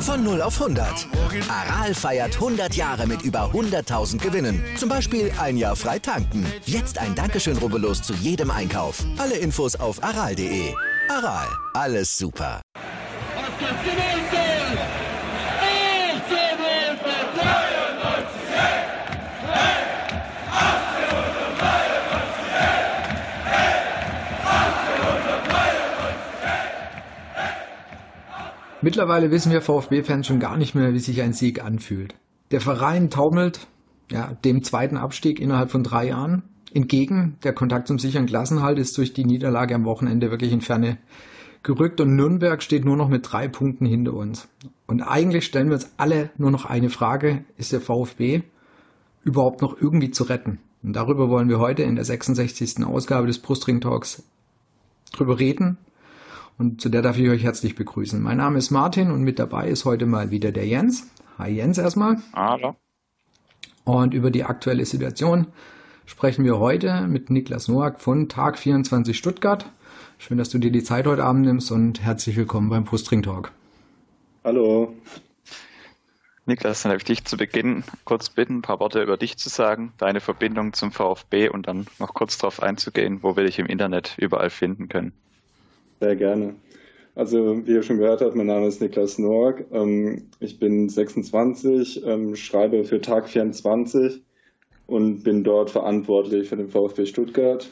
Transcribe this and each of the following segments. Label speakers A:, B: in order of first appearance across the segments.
A: Von 0 auf 100. Aral feiert 100 Jahre mit über 100.000 Gewinnen. Zum Beispiel ein Jahr frei tanken. Jetzt ein Dankeschön, rubbellos zu jedem Einkauf. Alle Infos auf aral.de. Aral, alles super.
B: Mittlerweile wissen wir VfB-Fans schon gar nicht mehr, wie sich ein Sieg anfühlt. Der Verein taumelt dem zweiten Abstieg innerhalb von 3 Jahren entgegen. Der Kontakt zum sicheren Klassenhalt ist durch die Niederlage am Wochenende wirklich in Ferne gerückt und Nürnberg steht nur noch mit 3 Punkten hinter uns. Und eigentlich stellen wir uns alle nur noch eine Frage: Ist der VfB überhaupt noch irgendwie zu retten? Und darüber wollen wir heute in der 66. Ausgabe des Brustring Talks drüber reden. Und zu der darf ich euch herzlich begrüßen. Mein Name ist Martin und mit dabei ist heute mal wieder der Jens. Hi Jens erstmal.
C: Hallo.
B: Und über die aktuelle Situation sprechen wir heute mit Niklas Noack von Tag 24 Stuttgart. Schön, dass du dir die Zeit heute Abend nimmst und herzlich willkommen beim Brustring Talk.
D: Hallo.
C: Niklas, dann darf ich dich zu Beginn kurz bitten, ein paar Worte über dich zu sagen, deine Verbindung zum VfB und dann noch kurz darauf einzugehen, wo wir dich im Internet überall finden können.
D: Sehr gerne. Also wie ihr schon gehört habt, mein Name ist Niklas Noack. Ich bin 26, schreibe für Tag 24 und bin dort verantwortlich für den VfB Stuttgart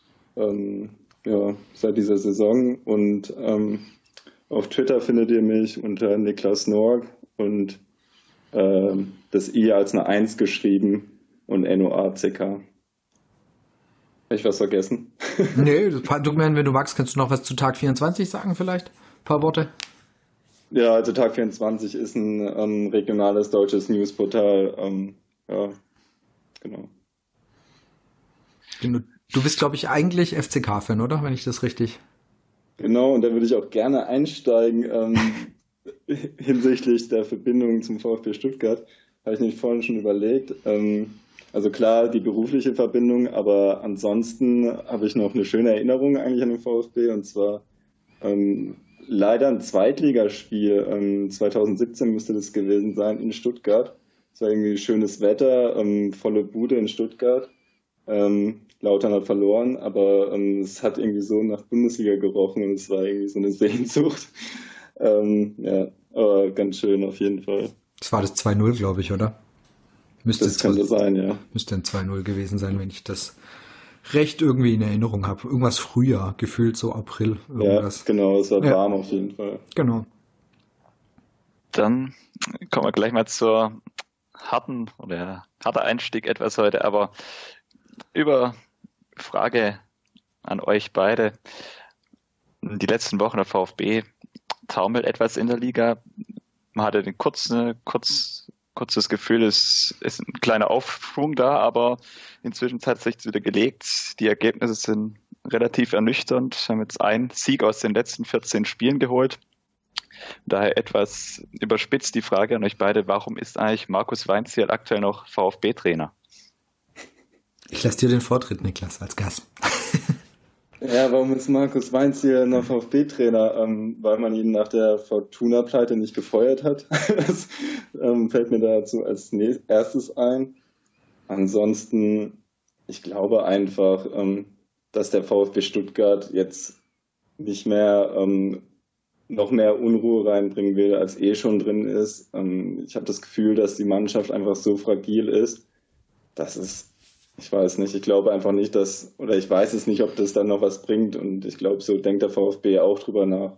D: seit dieser Saison. Und auf Twitter findet ihr mich unter Niklas Noack und das I als eine 1 geschrieben und Noack. Habe ich was vergessen?
B: Nee, wenn du magst, kannst du noch was zu Tag 24 sagen vielleicht? Ein paar Worte?
D: Ja, also Tag 24 ist ein regionales deutsches Newsportal. Genau.
B: Du bist, glaube ich, eigentlich FCK-Fan, oder? Wenn ich das richtig...
D: Genau, und da würde ich auch gerne einsteigen hinsichtlich der Verbindung zum VfB Stuttgart. Habe ich nämlich vorhin schon überlegt. Also klar, die berufliche Verbindung, aber ansonsten habe ich noch eine schöne Erinnerung eigentlich an den VfB, und zwar leider ein Zweitligaspiel, 2017 müsste das gewesen sein, in Stuttgart. Es war irgendwie schönes Wetter, volle Bude in Stuttgart. Lautern hat verloren, aber es hat irgendwie so nach Bundesliga gerochen und es war irgendwie so eine Sehnsucht. Aber ganz schön auf jeden Fall.
B: Das war das 2-0, glaube ich, oder?
D: Das könnte sein, ja.
B: Müsste ein 2-0 gewesen sein, wenn ich das recht irgendwie in Erinnerung habe. Irgendwas Frühjahr, gefühlt so April. Irgendwas.
D: Ja, genau, es war warm auf jeden Fall.
B: Genau.
C: Dann kommen wir gleich mal zur harter Einstieg etwas heute, aber über Frage an euch beide. Die letzten Wochen der VfB taumelt etwas in der Liga. Man hatte den kurzes Gefühl, es ist ein kleiner Aufschwung da, aber inzwischen hat es sich wieder gelegt. Die Ergebnisse sind relativ ernüchternd. Wir haben jetzt einen Sieg aus den letzten 14 Spielen geholt. Daher etwas überspitzt die Frage an euch beide: Warum ist eigentlich Markus Weinzierl aktuell noch VfB-Trainer?
B: Ich lasse dir den Vortritt, Niklas, als Gast.
D: Ja, warum ist Markus Weinzierl noch VfB-Trainer? Weil man ihn nach der Fortuna-Pleite nicht gefeuert hat. Das fällt mir dazu als erstes ein. Ansonsten, ich glaube einfach, dass der VfB Stuttgart jetzt nicht mehr noch mehr Unruhe reinbringen will, als schon drin ist. Ich habe das Gefühl, dass die Mannschaft einfach so fragil ist, dass es... Ich weiß nicht, ich glaube einfach nicht, ich weiß es nicht, ob das dann noch was bringt, und ich glaube, so denkt der VfB auch drüber nach.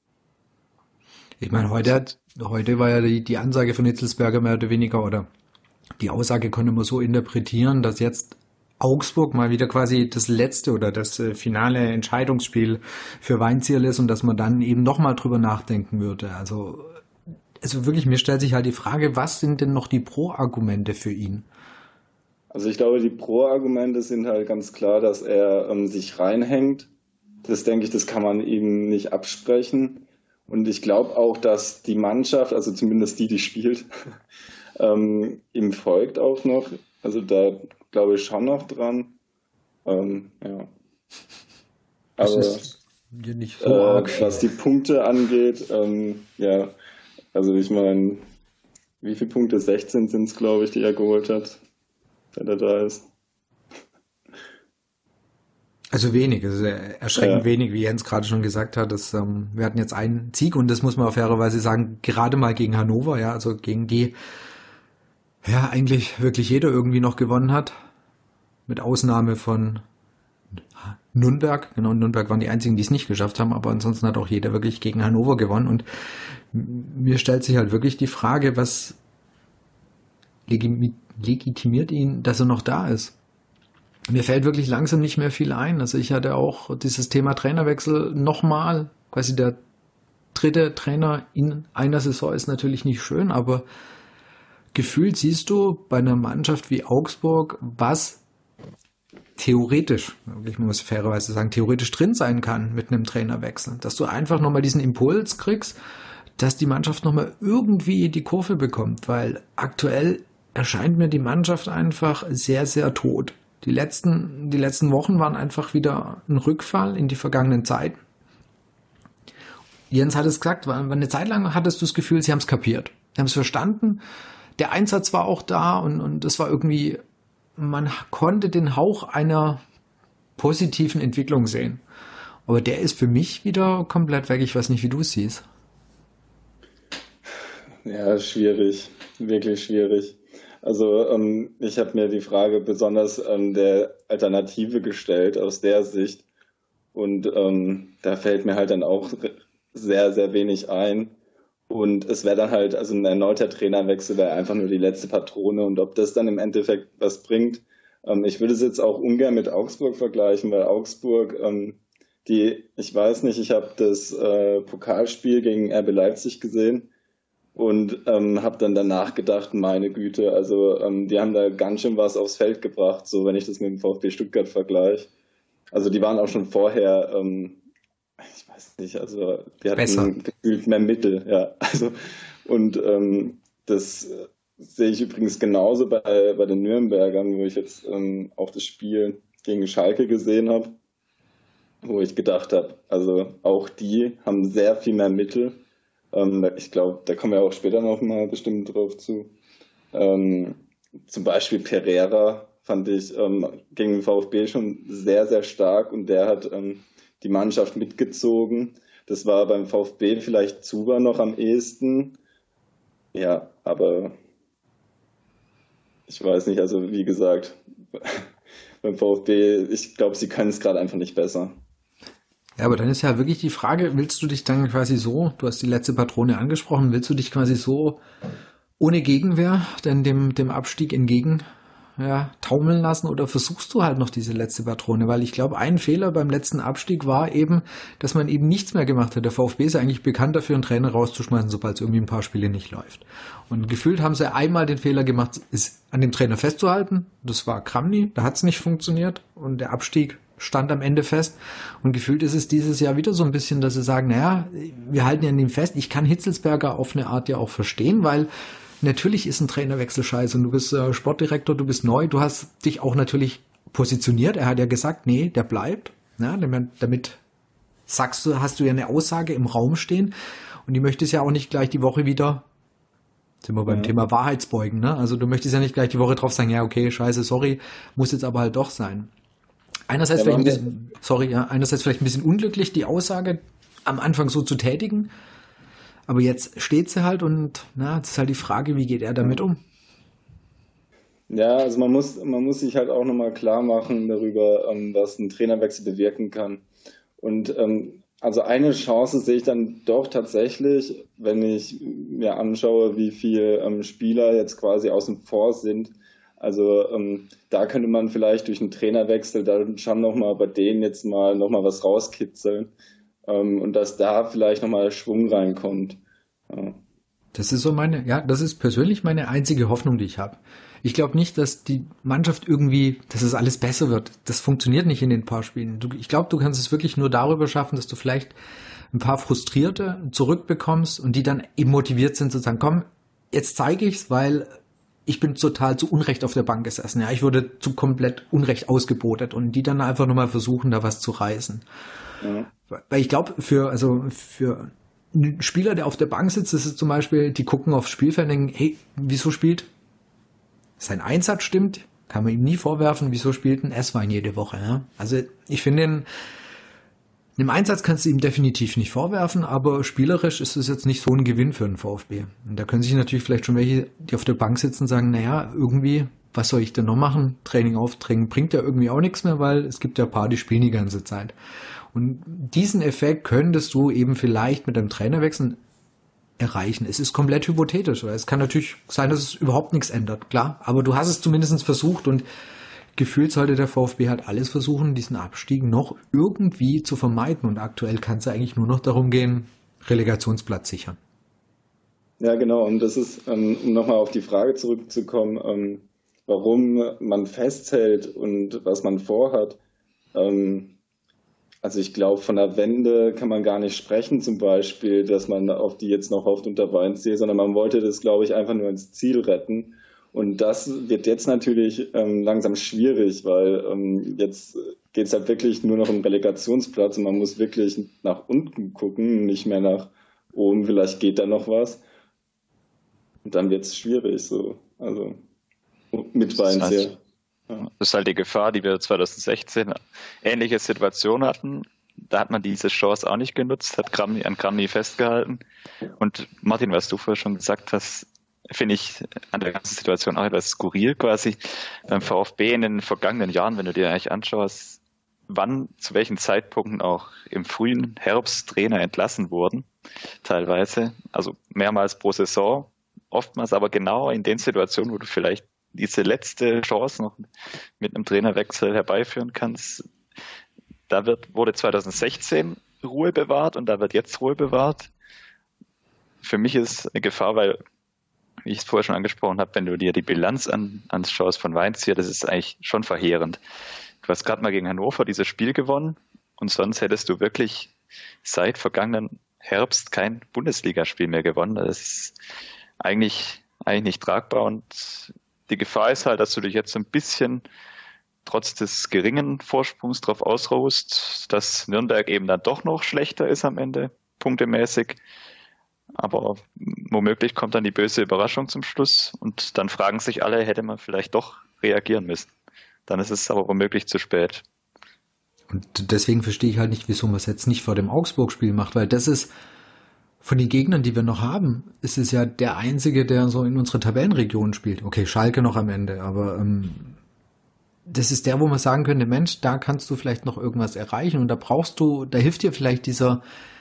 B: Ich meine, heute war ja die Ansage von Hitzelsberger mehr oder weniger, oder die Aussage konnte man so interpretieren, dass jetzt Augsburg mal wieder quasi das letzte oder das finale Entscheidungsspiel für Weinzierl ist und dass man dann eben nochmal drüber nachdenken würde. Also wirklich, mir stellt sich halt die Frage, was sind denn noch die Pro-Argumente für ihn?
D: Also ich glaube, die Pro-Argumente sind halt ganz klar, dass er sich reinhängt. Das denke ich, das kann man ihm nicht absprechen. Und ich glaube auch, dass die Mannschaft, also zumindest die spielt, ihm folgt auch noch. Also da glaube ich schon noch dran. Ja.
B: Das
D: Aber
B: ist ja nicht so arg.
D: was die Punkte angeht, Also ich meine, wie viele Punkte? 16 sind es, glaube ich, die er geholt hat, wenn er da ist.
B: Also wenig, also erschreckend wenig, wie Jens gerade schon gesagt hat. Wir hatten jetzt einen Sieg und das muss man auf fairerweise sagen, gerade mal gegen Hannover, ja, also gegen die ja eigentlich wirklich jeder irgendwie noch gewonnen hat. Mit Ausnahme von Nürnberg. Genau, Nürnberg waren die einzigen, die es nicht geschafft haben, aber ansonsten hat auch jeder wirklich gegen Hannover gewonnen. Und mir stellt sich halt wirklich die Frage, was legitimiert ihn, dass er noch da ist? Mir fällt wirklich langsam nicht mehr viel ein. Also ich hatte auch dieses Thema Trainerwechsel nochmal, quasi der dritte Trainer in einer Saison ist natürlich nicht schön, aber gefühlt siehst du bei einer Mannschaft wie Augsburg, was theoretisch, ich muss fairerweise sagen, theoretisch drin sein kann mit einem Trainerwechsel. Dass du einfach nochmal diesen Impuls kriegst, dass die Mannschaft nochmal irgendwie die Kurve bekommt, weil aktuell erscheint mir die Mannschaft einfach sehr, sehr tot. Die letzten Wochen waren einfach wieder ein Rückfall in die vergangenen Zeiten. Jens hat es gesagt, eine Zeit lang hattest du das Gefühl, sie haben es kapiert. Sie haben es verstanden. Der Einsatz war auch da und das war irgendwie, man konnte den Hauch einer positiven Entwicklung sehen. Aber der ist für mich wieder komplett weg. Ich weiß nicht, wie du es siehst.
D: Ja, schwierig. Wirklich schwierig. Also ich habe mir die Frage besonders der Alternative gestellt aus der Sicht und da fällt mir halt dann auch sehr, sehr wenig ein und es wäre dann halt, also ein erneuter Trainerwechsel wäre einfach nur die letzte Patrone und ob das dann im Endeffekt was bringt, ich würde es jetzt auch ungern mit Augsburg vergleichen, weil Augsburg, ich weiß nicht, ich habe das Pokalspiel gegen RB Leipzig gesehen und habe dann danach gedacht, meine Güte, also die haben da ganz schön was aufs Feld gebracht, so wenn ich das mit dem VfB Stuttgart vergleiche. Also die waren auch schon vorher, ich weiß nicht, also die hatten gefühlt mehr Mittel, ja. Also und das sehe ich übrigens genauso bei den Nürnbergern, wo ich jetzt auch das Spiel gegen Schalke gesehen habe, wo ich gedacht habe, also auch die haben sehr viel mehr Mittel. Ich glaube, da kommen wir auch später noch mal bestimmt drauf zu. Zum Beispiel Pereira fand ich gegen den VfB schon sehr, sehr stark und der hat die Mannschaft mitgezogen. Das war beim VfB vielleicht Zuber noch am ehesten. Ja, aber ich weiß nicht, also wie gesagt, beim VfB, ich glaube, sie können es gerade einfach nicht besser.
B: Ja, aber dann ist ja wirklich die Frage, willst du dich dann quasi so, du hast die letzte Patrone angesprochen, willst du dich quasi so ohne Gegenwehr denn dem Abstieg entgegen taumeln lassen oder versuchst du halt noch diese letzte Patrone? Weil ich glaube, ein Fehler beim letzten Abstieg war eben, dass man eben nichts mehr gemacht hat. Der VfB ist eigentlich bekannt dafür, einen Trainer rauszuschmeißen, sobald es irgendwie ein paar Spiele nicht läuft. Und gefühlt haben sie einmal den Fehler gemacht, ist an dem Trainer festzuhalten. Das war Kramny, da hat es nicht funktioniert und der Abstieg stand am Ende fest und gefühlt ist es dieses Jahr wieder so ein bisschen, dass sie sagen, naja, wir halten ja an dem fest. Ich kann Hitzelsberger auf eine Art ja auch verstehen, weil natürlich ist ein Trainerwechsel scheiße und du bist Sportdirektor, du bist neu, du hast dich auch natürlich positioniert. Er hat ja gesagt, nee, der bleibt. Ja, damit hast du ja eine Aussage im Raum stehen und die möchtest ja auch nicht gleich die Woche wieder, sind wir beim Thema Wahrheitsbeugen, ne? Also du möchtest ja nicht gleich die Woche drauf sagen, ja okay, scheiße, sorry, muss jetzt aber halt doch sein. Einerseits vielleicht ein bisschen unglücklich, die Aussage am Anfang so zu tätigen, aber jetzt steht sie halt und jetzt ist halt die Frage, wie geht er damit um?
D: Ja, also man muss sich halt auch nochmal klar machen darüber, was ein Trainerwechsel bewirken kann. Und also eine Chance sehe ich dann doch tatsächlich, wenn ich mir anschaue, wie viele Spieler jetzt quasi außen vor sind. Also da könnte man vielleicht durch einen Trainerwechsel dann schon nochmal bei denen jetzt mal nochmal was rauskitzeln und dass da vielleicht nochmal Schwung reinkommt. Ja.
B: Das ist das ist persönlich meine einzige Hoffnung, die ich habe. Ich glaube nicht, dass die Mannschaft dass es alles besser wird. Das funktioniert nicht in den paar Spielen. Ich glaube, du kannst es wirklich nur darüber schaffen, dass du vielleicht ein paar Frustrierte zurückbekommst und die dann eben motiviert sind zu sagen, komm, jetzt zeige ich's, weil ich bin total zu Unrecht auf der Bank gesessen. Ja, ich wurde zu komplett Unrecht ausgebotet und die dann einfach nochmal versuchen, da was zu reißen. Ja. Weil ich glaube, für ein Spieler, der auf der Bank sitzt, das ist zum Beispiel, die gucken aufs Spielfeld und denken, hey, wieso spielt sein Einsatz stimmt, kann man ihm nie vorwerfen, wieso spielt ein S-Wein jede Woche. Ja? Also ich finde, im Einsatz kannst du ihm definitiv nicht vorwerfen, aber spielerisch ist es jetzt nicht so ein Gewinn für den VfB. Und da können sich natürlich vielleicht schon welche, die auf der Bank sitzen, sagen, naja, irgendwie, was soll ich denn noch machen? Training aufdrängen bringt ja irgendwie auch nichts mehr, weil es gibt ja ein paar, die spielen die ganze Zeit. Und diesen Effekt könntest du eben vielleicht mit einem Trainerwechsel erreichen. Es ist komplett hypothetisch, weil es kann natürlich sein, dass es überhaupt nichts ändert, klar. Aber du hast es zumindest versucht und gefühlt sollte der VfB halt alles versuchen, diesen Abstieg noch irgendwie zu vermeiden. Und aktuell kann es eigentlich nur noch darum gehen, Relegationsplatz sichern.
D: Ja, genau. Und das ist, um nochmal auf die Frage zurückzukommen, warum man festhält und was man vorhat. Also ich glaube, von der Wende kann man gar nicht sprechen, zum Beispiel, dass man auf die jetzt noch hofft unter Weinziel, sondern man wollte das, glaube ich, einfach nur ins Ziel retten. Und das wird jetzt natürlich langsam schwierig, weil jetzt geht es halt wirklich nur noch um Relegationsplatz und man muss wirklich nach unten gucken, nicht mehr nach oben, vielleicht geht da noch was. Und dann wird es schwierig, so, also mit Weinziel.
C: Das ist halt die Gefahr, die wir 2016 ähnliche Situation hatten. Da hat man diese Chance auch nicht genutzt, hat an Kramny festgehalten. Und Martin, was du vorher schon gesagt hast, finde ich an der ganzen Situation auch etwas skurril quasi. Beim VfB in den vergangenen Jahren, wenn du dir eigentlich anschaust, wann, zu welchen Zeitpunkten auch im frühen Herbst Trainer entlassen wurden, teilweise, also mehrmals pro Saison, oftmals aber genau in den Situationen, wo du vielleicht diese letzte Chance noch mit einem Trainerwechsel herbeiführen kannst. Da wurde 2016 Ruhe bewahrt und da wird jetzt Ruhe bewahrt. Für mich ist eine Gefahr, weil, wie ich es vorher schon angesprochen habe, wenn du dir die Bilanz anschaust von Weinziel, das ist eigentlich schon verheerend. Du hast gerade mal gegen Hannover dieses Spiel gewonnen und sonst hättest du wirklich seit vergangenen Herbst kein Bundesligaspiel mehr gewonnen. Das ist eigentlich nicht tragbar und die Gefahr ist halt, dass du dich jetzt ein bisschen trotz des geringen Vorsprungs darauf ausruhst, dass Nürnberg eben dann doch noch schlechter ist am Ende, punktemäßig. Aber womöglich kommt dann die böse Überraschung zum Schluss und dann fragen sich alle, hätte man vielleicht doch reagieren müssen. Dann ist es aber womöglich zu spät.
B: Und deswegen verstehe ich halt nicht, wieso man es jetzt nicht vor dem Augsburg-Spiel macht, weil das ist von den Gegnern, die wir noch haben, ist es ja der einzige, der so in unserer Tabellenregion spielt. Okay, Schalke noch am Ende, aber das ist der, wo man sagen könnte, Mensch, da kannst du vielleicht noch irgendwas erreichen und da hilft dir vielleicht dieser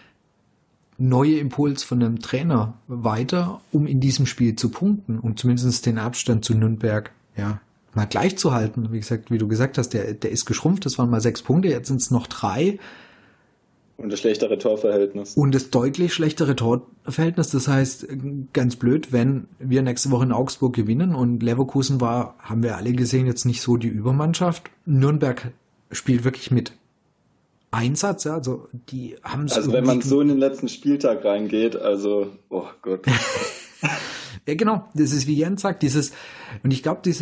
B: neue Impuls von einem Trainer weiter, um in diesem Spiel zu punkten und zumindest den Abstand zu Nürnberg, ja, mal gleich zu halten. Wie gesagt, wie du gesagt hast, der ist geschrumpft, das waren mal 6 Punkte, jetzt sind es noch 3.
D: Und das schlechtere Torverhältnis.
B: Und das deutlich schlechtere Torverhältnis. Das heißt, ganz blöd, wenn wir nächste Woche in Augsburg gewinnen und Leverkusen war, haben wir alle gesehen, jetzt nicht so die Übermannschaft. Nürnberg spielt wirklich mit Einsatz, ja, also die haben es.
D: Also wenn man so in den letzten Spieltag reingeht, also, oh Gott.
B: Ja, genau, das ist wie Jens sagt, und ich glaube,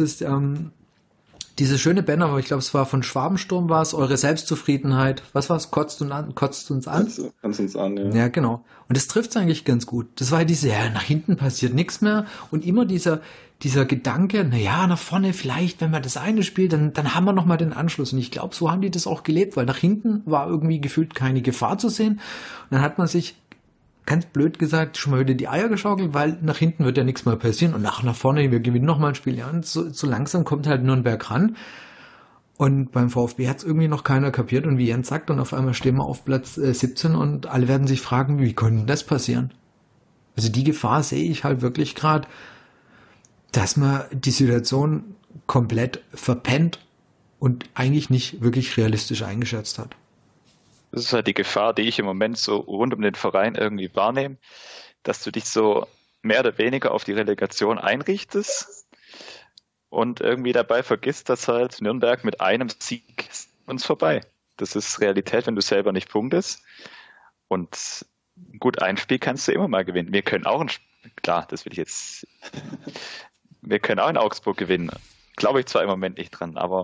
B: dieses schöne Banner, aber ich glaube, es war von Schwabensturm, war es, eure Selbstzufriedenheit, was war es, kotzt uns an?
D: Kotzt uns an, ja.
B: Ja, genau. Und das trifft es eigentlich ganz gut. Das war nach hinten passiert nichts mehr und immer dieser Gedanke, nach vorne vielleicht, wenn man das eine spielt, dann haben wir nochmal den Anschluss. Und ich glaube, so haben die das auch gelebt, weil nach hinten war irgendwie gefühlt keine Gefahr zu sehen. Und dann hat man sich, ganz blöd gesagt, schon mal wieder die Eier geschaukelt, weil nach hinten wird ja nichts mehr passieren und nach vorne, wir gewinnen nochmal ein Spiel. Ja, und so langsam kommt halt Nürnberg ran und beim VfB hat es irgendwie noch keiner kapiert und wie Jens sagt, und auf einmal stehen wir auf Platz 17 und alle werden sich fragen, wie konnte das passieren? Also die Gefahr sehe ich halt wirklich gerade, dass man die Situation komplett verpennt und eigentlich nicht wirklich realistisch eingeschätzt hat.
C: Das ist halt die Gefahr, die ich im Moment so rund um den Verein irgendwie wahrnehme, dass du dich so mehr oder weniger auf die Relegation einrichtest und irgendwie dabei vergisst, dass halt Nürnberg mit einem Sieg uns vorbei. Das ist Realität, wenn du selber nicht punktest. Und gut, ein Spiel kannst du immer mal gewinnen. Wir können auch wir können auch in Augsburg gewinnen. Glaube ich zwar im Moment nicht dran, aber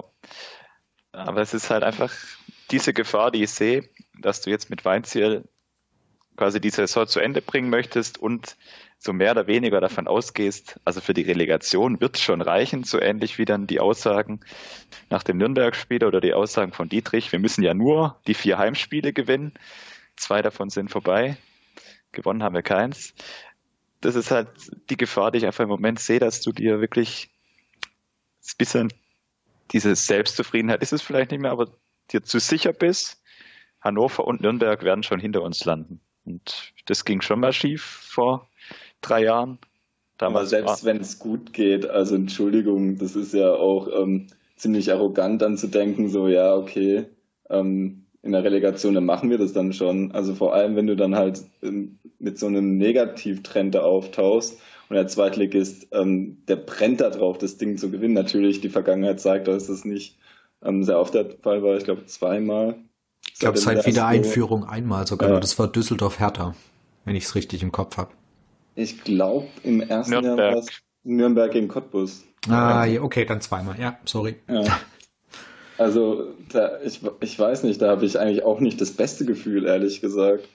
C: es ist halt einfach diese Gefahr, die ich sehe, dass du jetzt mit Weinziel quasi die Saison zu Ende bringen möchtest und so mehr oder weniger davon ausgehst, also für die Relegation wird es schon reichen, so ähnlich wie dann die Aussagen nach dem Nürnberg-Spiel oder die Aussagen von Dietrich, wir müssen ja nur die 4 Heimspiele gewinnen, 2 davon sind vorbei, gewonnen haben wir keins. Das ist halt die Gefahr, die ich einfach im Moment sehe, dass du dir wirklich ein bisschen diese Selbstzufriedenheit ist es vielleicht nicht mehr, aber dir zu sicher bist, Hannover und Nürnberg werden schon hinter uns landen. Und das ging schon mal schief vor 3 Jahren.
D: Aber selbst wenn es gut geht, also Entschuldigung, das ist ja auch ziemlich arrogant dann zu denken, so ja, okay, in der Relegation, dann machen wir das dann schon. Also vor allem, wenn du dann halt mit so einem Negativtrend da auftauchst und der Zweitligist, der brennt da drauf, das Ding zu gewinnen. Natürlich, die Vergangenheit zeigt, dass es nicht sehr oft der Fall war, ich glaube 2-mal.
B: Ich glaube, seit Wiedereinführung einmal sogar, ja. Das war Düsseldorf-Hertha, wenn ich es richtig im Kopf habe.
D: Ich glaube, im ersten Jahr war es Nürnberg gegen Cottbus.
B: Ja, okay, dann 2-mal, ja, sorry.
D: Ja. Also, ich weiß nicht, da habe ich eigentlich auch nicht das beste Gefühl, ehrlich gesagt.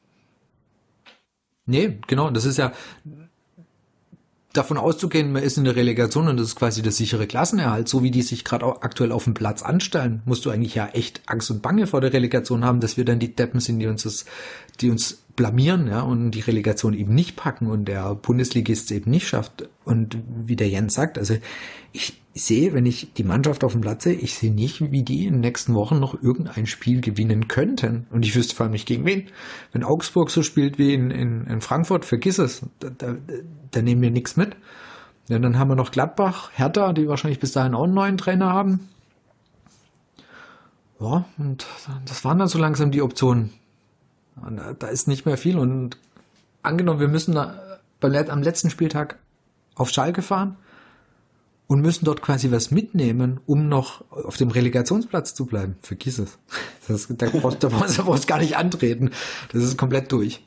B: Nee, genau, das ist ja davon auszugehen, man ist in der Relegation und das ist quasi der sichere Klassenerhalt, so wie die sich gerade auch aktuell auf dem Platz anstellen, musst du eigentlich ja echt Angst und Bange vor der Relegation haben, dass wir dann die Deppen sind, die uns blamieren, ja, und die Relegation eben nicht packen und der Bundesligist eben nicht schafft. Und wie der Jens sagt, also ich sehe, wenn ich die Mannschaft auf dem Platz sehe, ich sehe nicht, wie die in den nächsten Wochen noch irgendein Spiel gewinnen könnten. Und ich wüsste vor allem nicht gegen wen. Wenn Augsburg so spielt wie in Frankfurt, vergiss es. Da nehmen wir nichts mit. Ja, dann haben wir noch Gladbach, Hertha, die wahrscheinlich bis dahin auch einen neuen Trainer haben. Ja, und das waren dann so langsam die Optionen. Und da ist nicht mehr viel. Und angenommen, wir müssen am letzten Spieltag auf Schalke fahren und müssen dort quasi was mitnehmen, um noch auf dem Relegationsplatz zu bleiben. Vergiss es. Da brauchst du gar nicht antreten. Das ist komplett durch.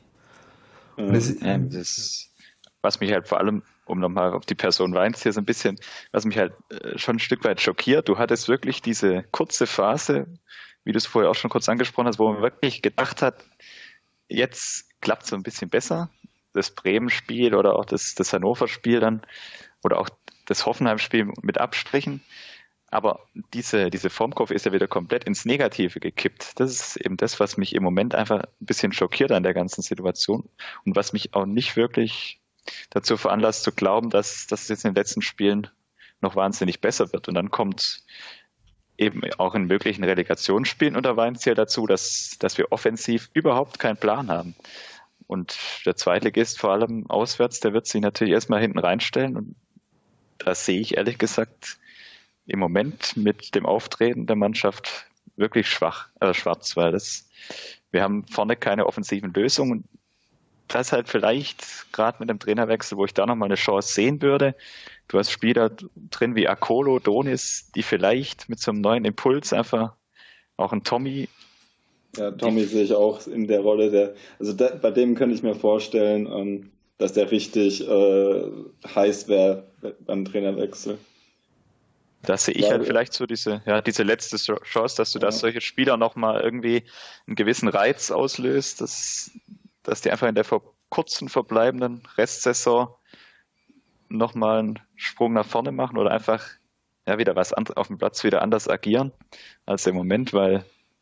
C: Was mich halt vor allem, um nochmal auf die Person Weins hier so ein bisschen, was mich halt schon ein Stück weit schockiert, du hattest wirklich diese kurze Phase, wie du es vorher auch schon kurz angesprochen hast, wo man wirklich gedacht hat, jetzt klappt es so ein bisschen besser. Das Bremen-Spiel oder auch das Hannover-Spiel dann oder auch das Hoffenheim-Spiel mit Abstrichen. Aber diese Formkurve ist ja wieder komplett ins Negative gekippt. Das ist eben das, was mich im Moment einfach ein bisschen schockiert an der ganzen Situation und was mich auch nicht wirklich dazu veranlasst zu glauben, dass es jetzt in den letzten Spielen noch wahnsinnig besser wird. Und dann kommt eben auch in möglichen Relegationsspielen unter Weinziel dazu, dass wir offensiv überhaupt keinen Plan haben. Und der Zweitligist, vor allem auswärts, der wird sich natürlich erstmal hinten reinstellen. Und da sehe ich ehrlich gesagt im Moment mit dem Auftreten der Mannschaft wirklich schwarz, weil wir haben vorne keine offensiven Lösungen. Das halt vielleicht gerade mit dem Trainerwechsel, wo ich da nochmal eine Chance sehen würde. Du hast Spieler drin wie Akolo, Donis, die vielleicht mit so einem neuen Impuls einfach auch ein Tommy.
D: Ja, Tommy sehe ich auch in der Rolle. Bei dem könnte ich mir vorstellen, dass der richtig heiß wäre beim Trainerwechsel.
C: Da sehe ich halt vielleicht so diese letzte Chance, dass du dass solche Spieler nochmal irgendwie einen gewissen Reiz auslöst, dass die einfach in der kurzen verbleibenden Restsaison nochmal einen Sprung nach vorne machen oder einfach wieder was auf dem Platz wieder anders agieren als im Moment, weil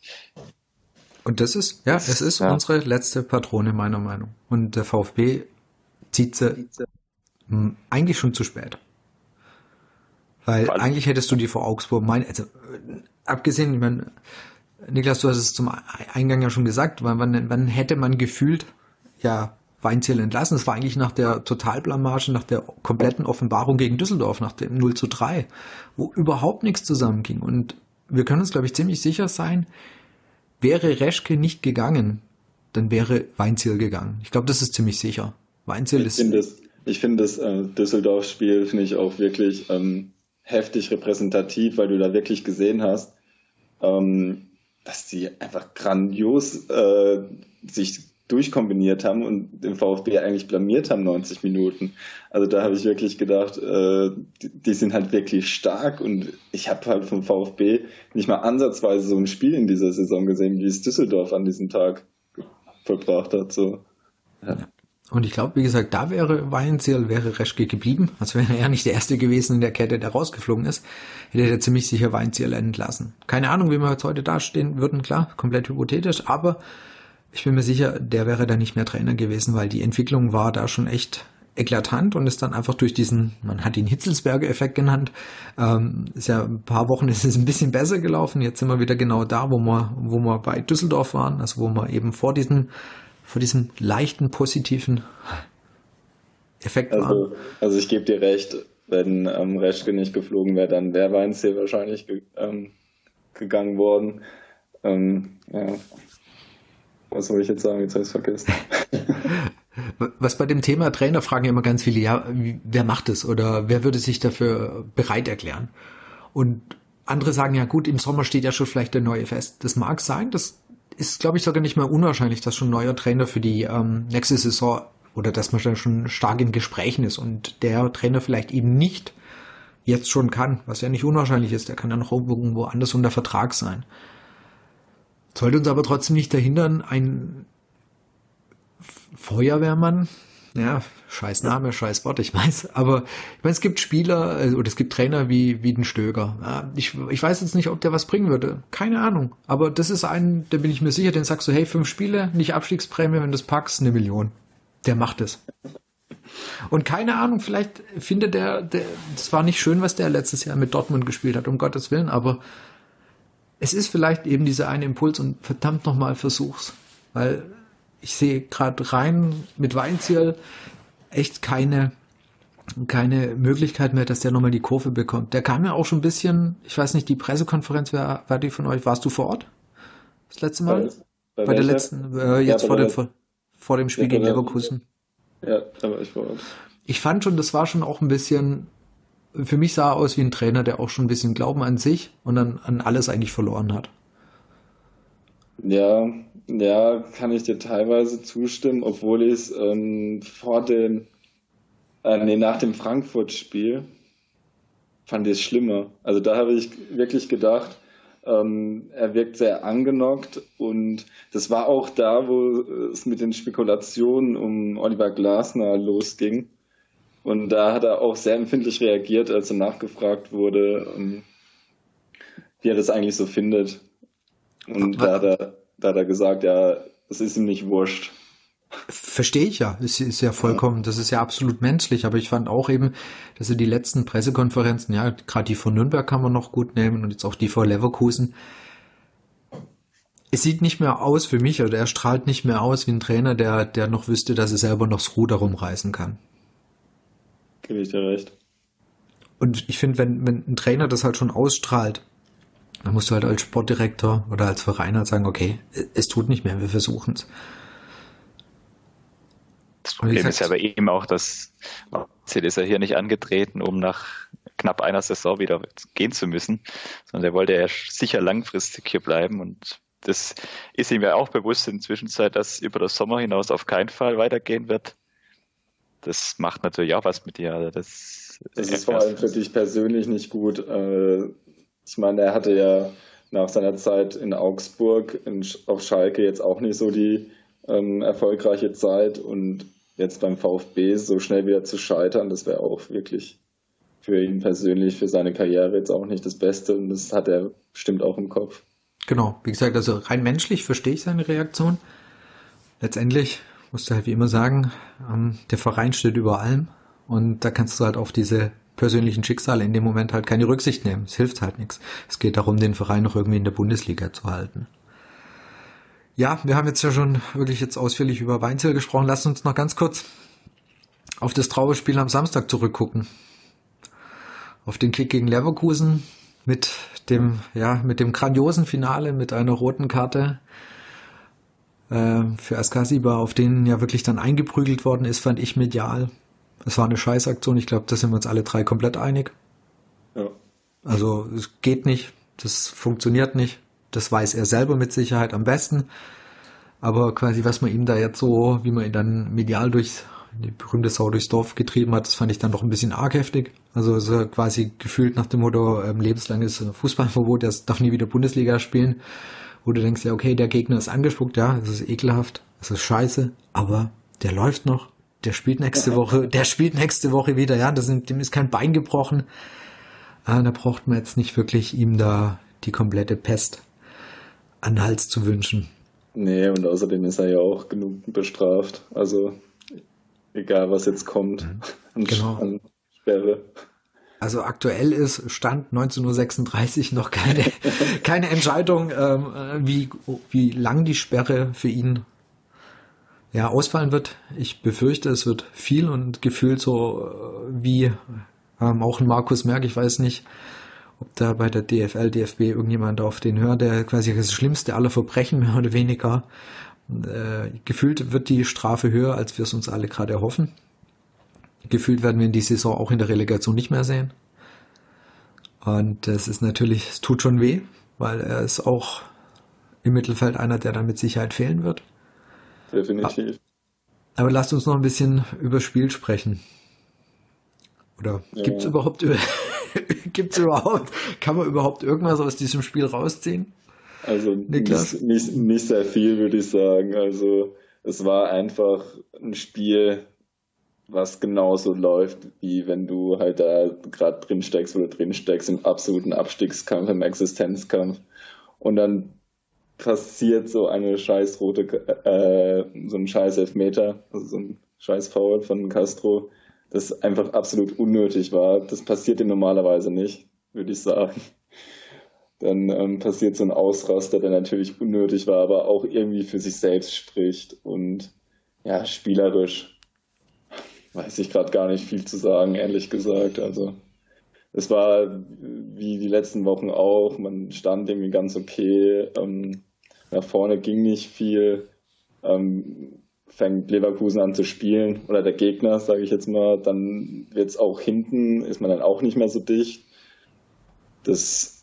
B: und es ist unsere letzte Patrone meiner Meinung. Und der VfB zieht sie eigentlich schon zu spät. Weil eigentlich hättest du die vor Augsburg abgesehen, ich meine, Niklas, du hast es zum Eingang ja schon gesagt, wann hätte man gefühlt, Weinziel entlassen? Das war eigentlich nach der Totalblamage, nach der kompletten Offenbarung gegen Düsseldorf, nach dem 0:3, wo überhaupt nichts zusammenging. Und wir können uns, glaube ich, ziemlich sicher sein, wäre Reschke nicht gegangen, dann wäre Weinziel gegangen. Ich glaube, das ist ziemlich sicher.
D: Ich finde das Düsseldorf-Spiel finde ich auch wirklich heftig repräsentativ, weil du da wirklich gesehen hast, dass die einfach grandios sich durchkombiniert haben und den VfB eigentlich blamiert haben 90 Minuten. Also da habe ich wirklich gedacht, die sind halt wirklich stark und ich habe halt vom VfB nicht mal ansatzweise so ein Spiel in dieser Saison gesehen, wie es Düsseldorf an diesem Tag vollbracht hat. So. Ja.
B: Und ich glaube, wie gesagt, da wäre Reschke geblieben. Also wäre er nicht der Erste gewesen in der Kette, der rausgeflogen ist, hätte er ziemlich sicher Weinzierl entlassen. Keine Ahnung, wie wir jetzt heute dastehen würden, klar, komplett hypothetisch, aber ich bin mir sicher, der wäre da nicht mehr Trainer gewesen, weil die Entwicklung war da schon echt eklatant und ist dann einfach durch diesen, man hat ihn Hitzelsberger-Effekt genannt, ist ja ein paar Wochen ist es ein bisschen besser gelaufen. Jetzt sind wir wieder genau da, wo wir bei Düsseldorf waren, also wo wir eben vor diesem leichten positiven Effekt waren.
D: Also ich gebe dir recht, wenn Reschke nicht geflogen wäre, dann wäre Weinzierl wahrscheinlich gegangen worden. Ja. Was soll ich jetzt sagen? Jetzt habe ich es vergessen.
B: Was bei dem Thema Trainer fragen ja immer ganz viele, ja, wer macht es oder wer würde sich dafür bereit erklären? Und andere sagen, ja gut, im Sommer steht ja schon vielleicht der neue fest. Das mag sein, das ist, glaube ich, sogar nicht mehr unwahrscheinlich, dass schon ein neuer Trainer für die nächste Saison oder dass man dann schon stark in Gesprächen ist und der Trainer vielleicht eben nicht jetzt schon kann, was ja nicht unwahrscheinlich ist, der kann ja noch irgendwo anders unter Vertrag sein. Sollte uns aber trotzdem nicht verhindern, ein Feuerwehrmann, ja, scheiß Name, scheiß Wort, ich weiß, aber ich meine, es gibt Spieler oder es gibt Trainer wie den Stöger. Ja, ich weiß jetzt nicht, ob der was bringen würde, keine Ahnung, aber das ist ein, da bin ich mir sicher, den sagst du, hey, 5 Spiele, nicht Abstiegsprämie, wenn du es packst, 1 Million. Der macht es. Und keine Ahnung, vielleicht findet der, das war nicht schön, was der letztes Jahr mit Dortmund gespielt hat, um Gottes Willen, aber es ist vielleicht eben dieser eine Impuls und verdammt nochmal versuch's, weil ich sehe gerade rein mit Weinzierl echt keine Möglichkeit mehr, dass der nochmal die Kurve bekommt. Der kam ja auch schon ein bisschen, ich weiß nicht, die Pressekonferenz, war die von euch, warst du vor Ort? Das letzte Mal? Bei der letzten, jetzt vor dem Spiel gegen Leverkusen.
D: Ja, da war ich vor Ort.
B: Ich fand schon, das war schon auch ein bisschen, für mich sah er aus wie ein Trainer, der auch schon ein bisschen Glauben an sich und an alles eigentlich verloren hat.
D: Ja, kann ich dir teilweise zustimmen, obwohl ich es nach dem Frankfurt-Spiel fand ich es schlimmer. Also da habe ich wirklich gedacht, er wirkt sehr angenockt und das war auch da, wo es mit den Spekulationen um Oliver Glasner losging. Und da hat er auch sehr empfindlich reagiert, als er nachgefragt wurde, wie er das eigentlich so findet. Und da hat er gesagt, ja, es ist ihm nicht wurscht.
B: Verstehe ich ja. Es ist ja vollkommen, das ist ja absolut menschlich. Aber ich fand auch eben, dass er die letzten Pressekonferenzen, ja, gerade die von Nürnberg kann man noch gut nehmen und jetzt auch die von Leverkusen. Es sieht nicht mehr aus für mich, oder er strahlt nicht mehr aus wie ein Trainer, der noch wüsste, dass er selber noch das Ruder rumreißen kann.
D: Gebe ich dir recht.
B: Und ich finde, wenn ein Trainer das halt schon ausstrahlt, dann musst du halt als Sportdirektor oder als Verein halt sagen, okay, es tut nicht mehr, wir versuchen es.
C: Das Problem ist ja bei ihm auch, dass ist er hier nicht angetreten, um nach knapp einer Saison wieder gehen zu müssen, sondern er wollte ja sicher langfristig hier bleiben und das ist ihm ja auch bewusst in der Zwischenzeit, dass über das Sommer hinaus auf keinen Fall weitergehen wird. Das macht natürlich auch was mit dir. Also das
D: ist vor allem für dich persönlich nicht gut. Ich meine, er hatte ja nach seiner Zeit in Augsburg, auf Schalke jetzt auch nicht so die erfolgreiche Zeit und jetzt beim VfB so schnell wieder zu scheitern, das wäre auch wirklich für ihn persönlich, für seine Karriere jetzt auch nicht das Beste und das hat er bestimmt auch im Kopf.
B: Genau, wie gesagt, also rein menschlich verstehe ich seine Reaktion. Letztendlich musst du halt wie immer sagen, der Verein steht über allem und da kannst du halt auf diese persönlichen Schicksale in dem Moment halt keine Rücksicht nehmen. Es hilft halt nichts. Es geht darum, den Verein noch irgendwie in der Bundesliga zu halten. Ja, wir haben jetzt ja schon wirklich jetzt ausführlich über Weinzierl gesprochen. Lass uns noch ganz kurz auf das Trauerspiel am Samstag zurückgucken. Auf den Kick gegen Leverkusen mit dem grandiosen Finale mit einer roten Karte für Askasiba, auf den ja wirklich dann eingeprügelt worden ist, fand ich medial. Das war eine Scheißaktion. Ich glaube, da sind wir uns alle 3 komplett einig.
D: Ja.
B: Also es geht nicht, das funktioniert nicht. Das weiß er selber mit Sicherheit am besten. Aber quasi, was man ihm da jetzt so, wie man ihn dann medial die berühmte Sau durchs Dorf getrieben hat, das fand ich dann doch ein bisschen arg heftig. Also so quasi gefühlt nach dem Motto, lebenslanges Fußballverbot, der darf nie wieder Bundesliga spielen. Wo du denkst, ja okay, der Gegner ist angespuckt, ja, es ist ekelhaft, es ist scheiße, aber der läuft noch, der spielt nächste Woche wieder, ja, dem ist kein Bein gebrochen. Da braucht man jetzt nicht wirklich ihm da die komplette Pest an den Hals zu wünschen.
D: Nee, und außerdem ist er ja auch genug bestraft. Also egal, was jetzt kommt an Sperre.
B: Also aktuell ist Stand 19:36 Uhr noch keine Entscheidung, wie lang die Sperre für ihn ausfallen wird. Ich befürchte, es wird viel und gefühlt so wie auch ein Markus Merck, ich weiß nicht, ob da bei der DFL, DFB irgendjemand auf den hört, der quasi das Schlimmste aller Verbrechen mehr oder weniger. Gefühlt wird die Strafe höher, als wir es uns alle gerade erhoffen. Gefühlt werden wir in die Saison auch in der Relegation nicht mehr sehen. Und es tut schon weh, weil er ist auch im Mittelfeld einer, der dann mit Sicherheit fehlen wird.
D: Definitiv.
B: Aber lasst uns noch ein bisschen über das Spiel sprechen. Oder gibt's überhaupt, kann man überhaupt irgendwas aus diesem Spiel rausziehen?
D: Also nicht sehr viel, würde ich sagen. Also es war einfach ein Spiel, was genauso läuft, wie wenn du halt da gerade drin steckst im absoluten Abstiegskampf, im Existenzkampf. Und dann passiert so eine scheiß so ein scheiß Elfmeter, also so ein scheiß Foul von Castro, das einfach absolut unnötig war. Das passiert ihm normalerweise nicht, würde ich sagen. Dann passiert so ein Ausraster, der natürlich unnötig war, aber auch irgendwie für sich selbst spricht. Und ja, spielerisch weiß ich gerade gar nicht viel zu sagen, ehrlich gesagt. Also es war wie die letzten Wochen auch, man stand irgendwie ganz okay, nach vorne ging nicht viel, fängt Leverkusen an zu spielen oder der Gegner, sage ich jetzt mal, dann wird's auch hinten, ist man dann auch nicht mehr so dicht. Das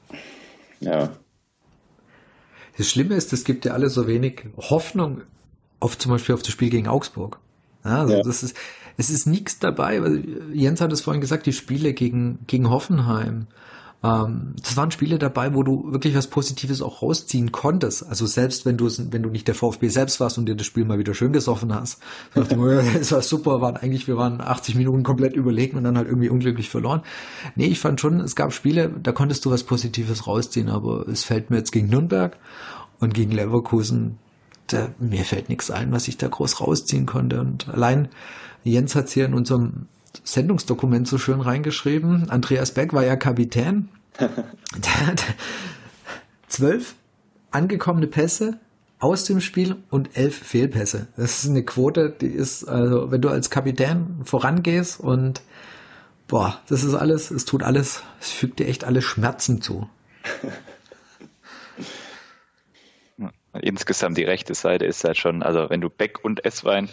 B: Schlimme ist, es gibt ja alle so wenig Hoffnung zum Beispiel auf das Spiel gegen Augsburg. Ja, also es ist nichts dabei, weil Jens hat es vorhin gesagt, die Spiele gegen Hoffenheim, das waren Spiele dabei, wo du wirklich was Positives auch rausziehen konntest. Also selbst wenn du nicht der VfB selbst warst und dir das Spiel mal wieder schön gesoffen hast, so dachte ich, es war super, wir waren 80 Minuten komplett überlegen und dann halt irgendwie unglücklich verloren. Nee, ich fand schon, es gab Spiele, da konntest du was Positives rausziehen, aber es fällt mir jetzt gegen Nürnberg und gegen Leverkusen, mir fällt nichts ein, was ich da groß rausziehen konnte. Und allein Jens hat es hier in unserem Sendungsdokument so schön reingeschrieben. Andreas Beck war ja Kapitän. Der hat 12 angekommene Pässe aus dem Spiel und 11 Fehlpässe. Das ist eine Quote, die ist, also wenn du als Kapitän vorangehst und das ist alles, es fügt dir echt alle Schmerzen zu.
C: Insgesamt die rechte Seite ist halt schon, also wenn du Beck und Esswein,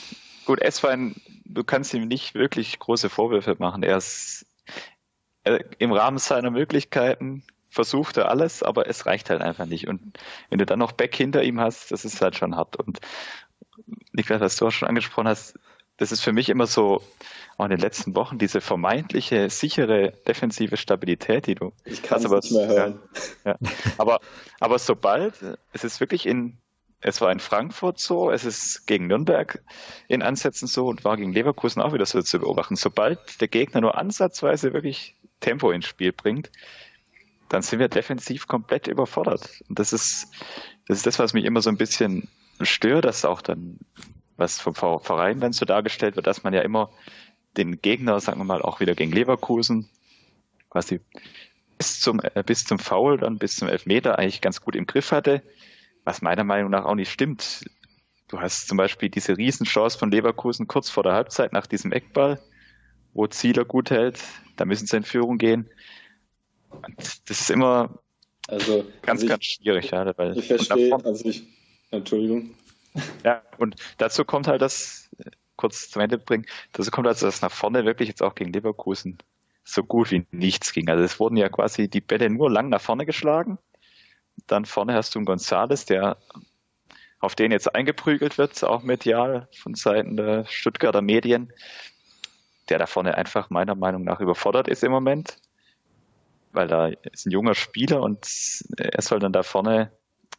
C: du kannst ihm nicht wirklich große Vorwürfe machen. Er ist im Rahmen seiner Möglichkeiten versucht er alles, aber es reicht halt einfach nicht. Und wenn du dann noch Beck hinter ihm hast, das ist halt schon hart. Und Niklas, was du auch schon angesprochen hast, das ist für mich immer so, auch in den letzten Wochen, diese vermeintliche, sichere defensive Stabilität, die du
D: ich kann es nicht mehr hören.
C: Ja. Aber sobald, es war in Frankfurt so, es ist gegen Nürnberg in Ansätzen so und war gegen Leverkusen auch wieder so zu beobachten. Sobald der Gegner nur ansatzweise wirklich Tempo ins Spiel bringt, dann sind wir defensiv komplett überfordert. Und das ist das, was mich immer so ein bisschen stört, dass auch dann, was vom Verein dann so dargestellt wird, dass man ja immer den Gegner, sagen wir mal, auch wieder gegen Leverkusen, quasi bis zum Foul, dann bis zum Elfmeter eigentlich ganz gut im Griff hatte, was meiner Meinung nach auch nicht stimmt. Du hast zum Beispiel diese Riesenchance von Leverkusen kurz vor der Halbzeit nach diesem Eckball, wo Zieler gut hält, da müssen sie in Führung gehen. Und das ist immer ganz schwierig. Ja, weil
D: ich verstehe, Entschuldigung.
C: Ja, und dazu kommt halt kurz zum Ende bringen, dazu kommt also, dass nach vorne wirklich jetzt auch gegen Leverkusen so gut wie nichts ging. Also es wurden ja quasi die Bälle nur lang nach vorne geschlagen. Dann vorne hast du einen González, auf den jetzt eingeprügelt wird, auch medial von Seiten der Stuttgarter Medien, der da vorne einfach meiner Meinung nach überfordert ist im Moment, weil da ist ein junger Spieler und er soll dann da vorne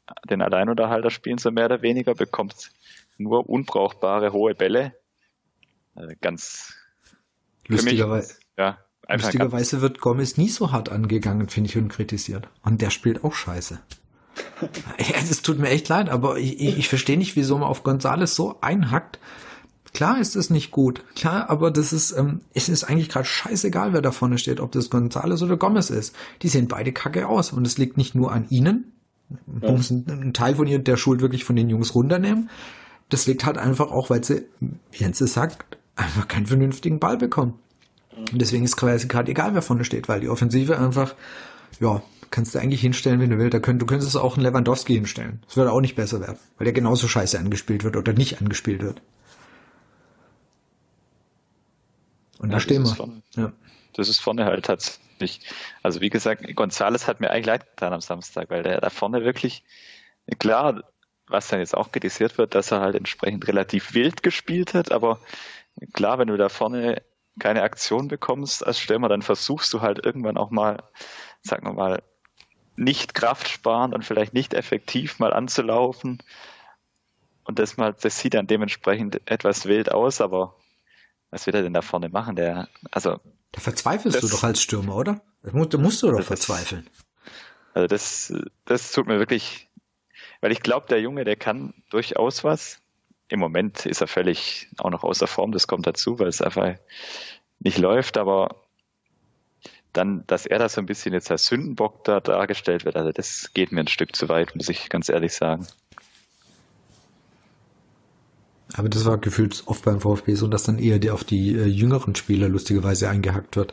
C: den Alleinunterhalter spielen, so mehr oder weniger, bekommt nur unbrauchbare hohe Bälle. Ganz
B: lustigerweise.
C: Ja,
B: lustigerweise wird Gomez nie so hart angegangen, finde ich, und kritisiert. Und der spielt auch scheiße. Ja, es tut mir echt leid, aber ich verstehe nicht, wieso man auf González so einhackt. Klar ist es nicht gut, klar, aber das ist, es ist eigentlich gerade scheißegal, wer da vorne steht, ob das González oder Gomez ist. Die sehen beide kacke aus und es liegt nicht nur an ihnen. Man muss einen Teil von ihr der Schuld wirklich von den Jungs runternehmen. Das liegt halt einfach auch, weil sie, wie Jens es sagt, einfach keinen vernünftigen Ball bekommen. Und deswegen ist quasi gerade egal, wer vorne steht, weil die Offensive einfach, ja, kannst du eigentlich hinstellen, wenn du willst. Du könntest auch einen Lewandowski hinstellen. Das würde auch nicht besser werden, weil der genauso scheiße angespielt wird oder nicht angespielt wird. Und da stehen wir. Ja.
C: Das ist vorne halt tatsächlich. Also wie gesagt, González hat mir eigentlich leid getan am Samstag, weil der da vorne wirklich, klar, was dann jetzt auch kritisiert wird, dass er halt entsprechend relativ wild gespielt hat, aber klar, wenn du da vorne keine Aktion bekommst als Stürmer, dann versuchst du halt irgendwann auch mal, sagen wir mal, nicht kraftsparend und vielleicht nicht effektiv mal anzulaufen. Und das sieht dann dementsprechend etwas wild aus, aber was will er denn da vorne machen? Da
B: verzweifelst du doch als Stürmer, oder? Da musst du doch verzweifeln.
C: Also das tut mir wirklich, weil ich glaube, der Junge, der kann durchaus was. Im Moment ist er völlig auch noch außer Form, das kommt dazu, weil es einfach nicht läuft, aber dann, dass er da so ein bisschen jetzt als Sündenbock da dargestellt wird, also das geht mir ein Stück zu weit, muss ich ganz ehrlich sagen.
B: Aber das war gefühlt oft beim VfB so, dass dann eher auf die jüngeren Spieler lustigerweise eingehackt wird.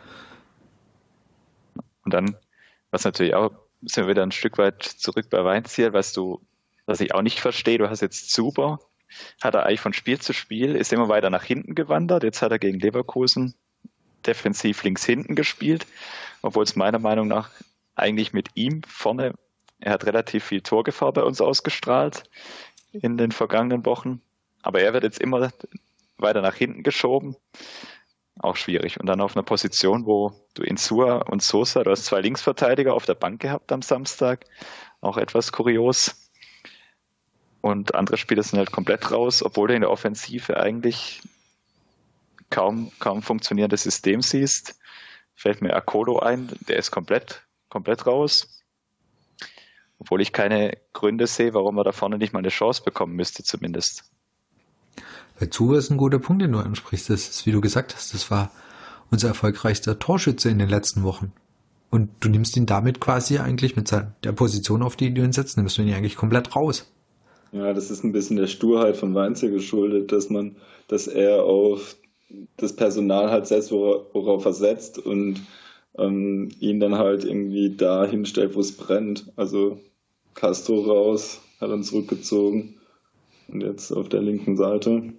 C: Und dann, was natürlich auch, sind wir wieder ein Stück weit zurück bei Weinzierl, was ich auch nicht verstehe, du hast jetzt Zuber, hat er eigentlich von Spiel zu Spiel, ist immer weiter nach hinten gewandert, jetzt hat er gegen Leverkusen defensiv links hinten gespielt, obwohl es meiner Meinung nach eigentlich mit ihm vorne, er hat relativ viel Torgefahr bei uns ausgestrahlt in den vergangenen Wochen. Aber er wird jetzt immer weiter nach hinten geschoben. Auch schwierig. Und dann auf einer Position, wo du Insua und Sosa, du hast 2 Linksverteidiger auf der Bank gehabt am Samstag. Auch etwas kurios. Und andere Spieler sind halt komplett raus, obwohl du in der Offensive eigentlich kaum funktionierendes System siehst. Fällt mir Akolo ein, der ist komplett raus. Obwohl ich keine Gründe sehe, warum er da vorne nicht mal eine Chance bekommen müsste, zumindest.
B: Bei Zuber ist ein guter Punkt, den du ansprichst. Das ist, wie du gesagt hast, das war unser erfolgreichster Torschütze in den letzten Wochen. Und du nimmst ihn damit quasi eigentlich mit der Position, auf die du ihn setzt, nimmst du ihn eigentlich komplett raus.
D: Ja, das ist ein bisschen der Sturheit von Weinzierl geschuldet, dass er auf das Personal halt setzt, worauf er setzt und ihn dann halt irgendwie da hinstellt, wo es brennt. Also Castro raus, hat dann zurückgezogen und jetzt auf der linken Seite.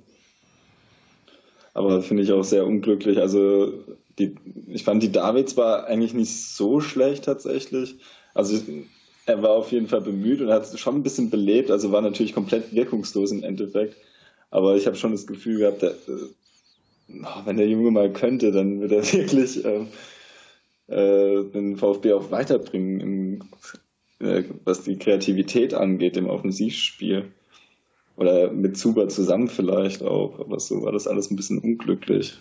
D: Aber finde ich auch sehr unglücklich. Also ich fand die Davids war eigentlich nicht so schlecht tatsächlich. Also er war auf jeden Fall bemüht und hat es schon ein bisschen belebt. Also war natürlich komplett wirkungslos im Endeffekt. Aber ich habe schon das Gefühl gehabt, wenn der Junge mal könnte, dann würde er wirklich den VfB auch weiterbringen, was die Kreativität angeht im Offensivspiel. Oder mit Zuber zusammen vielleicht auch. Aber so war das alles ein bisschen unglücklich.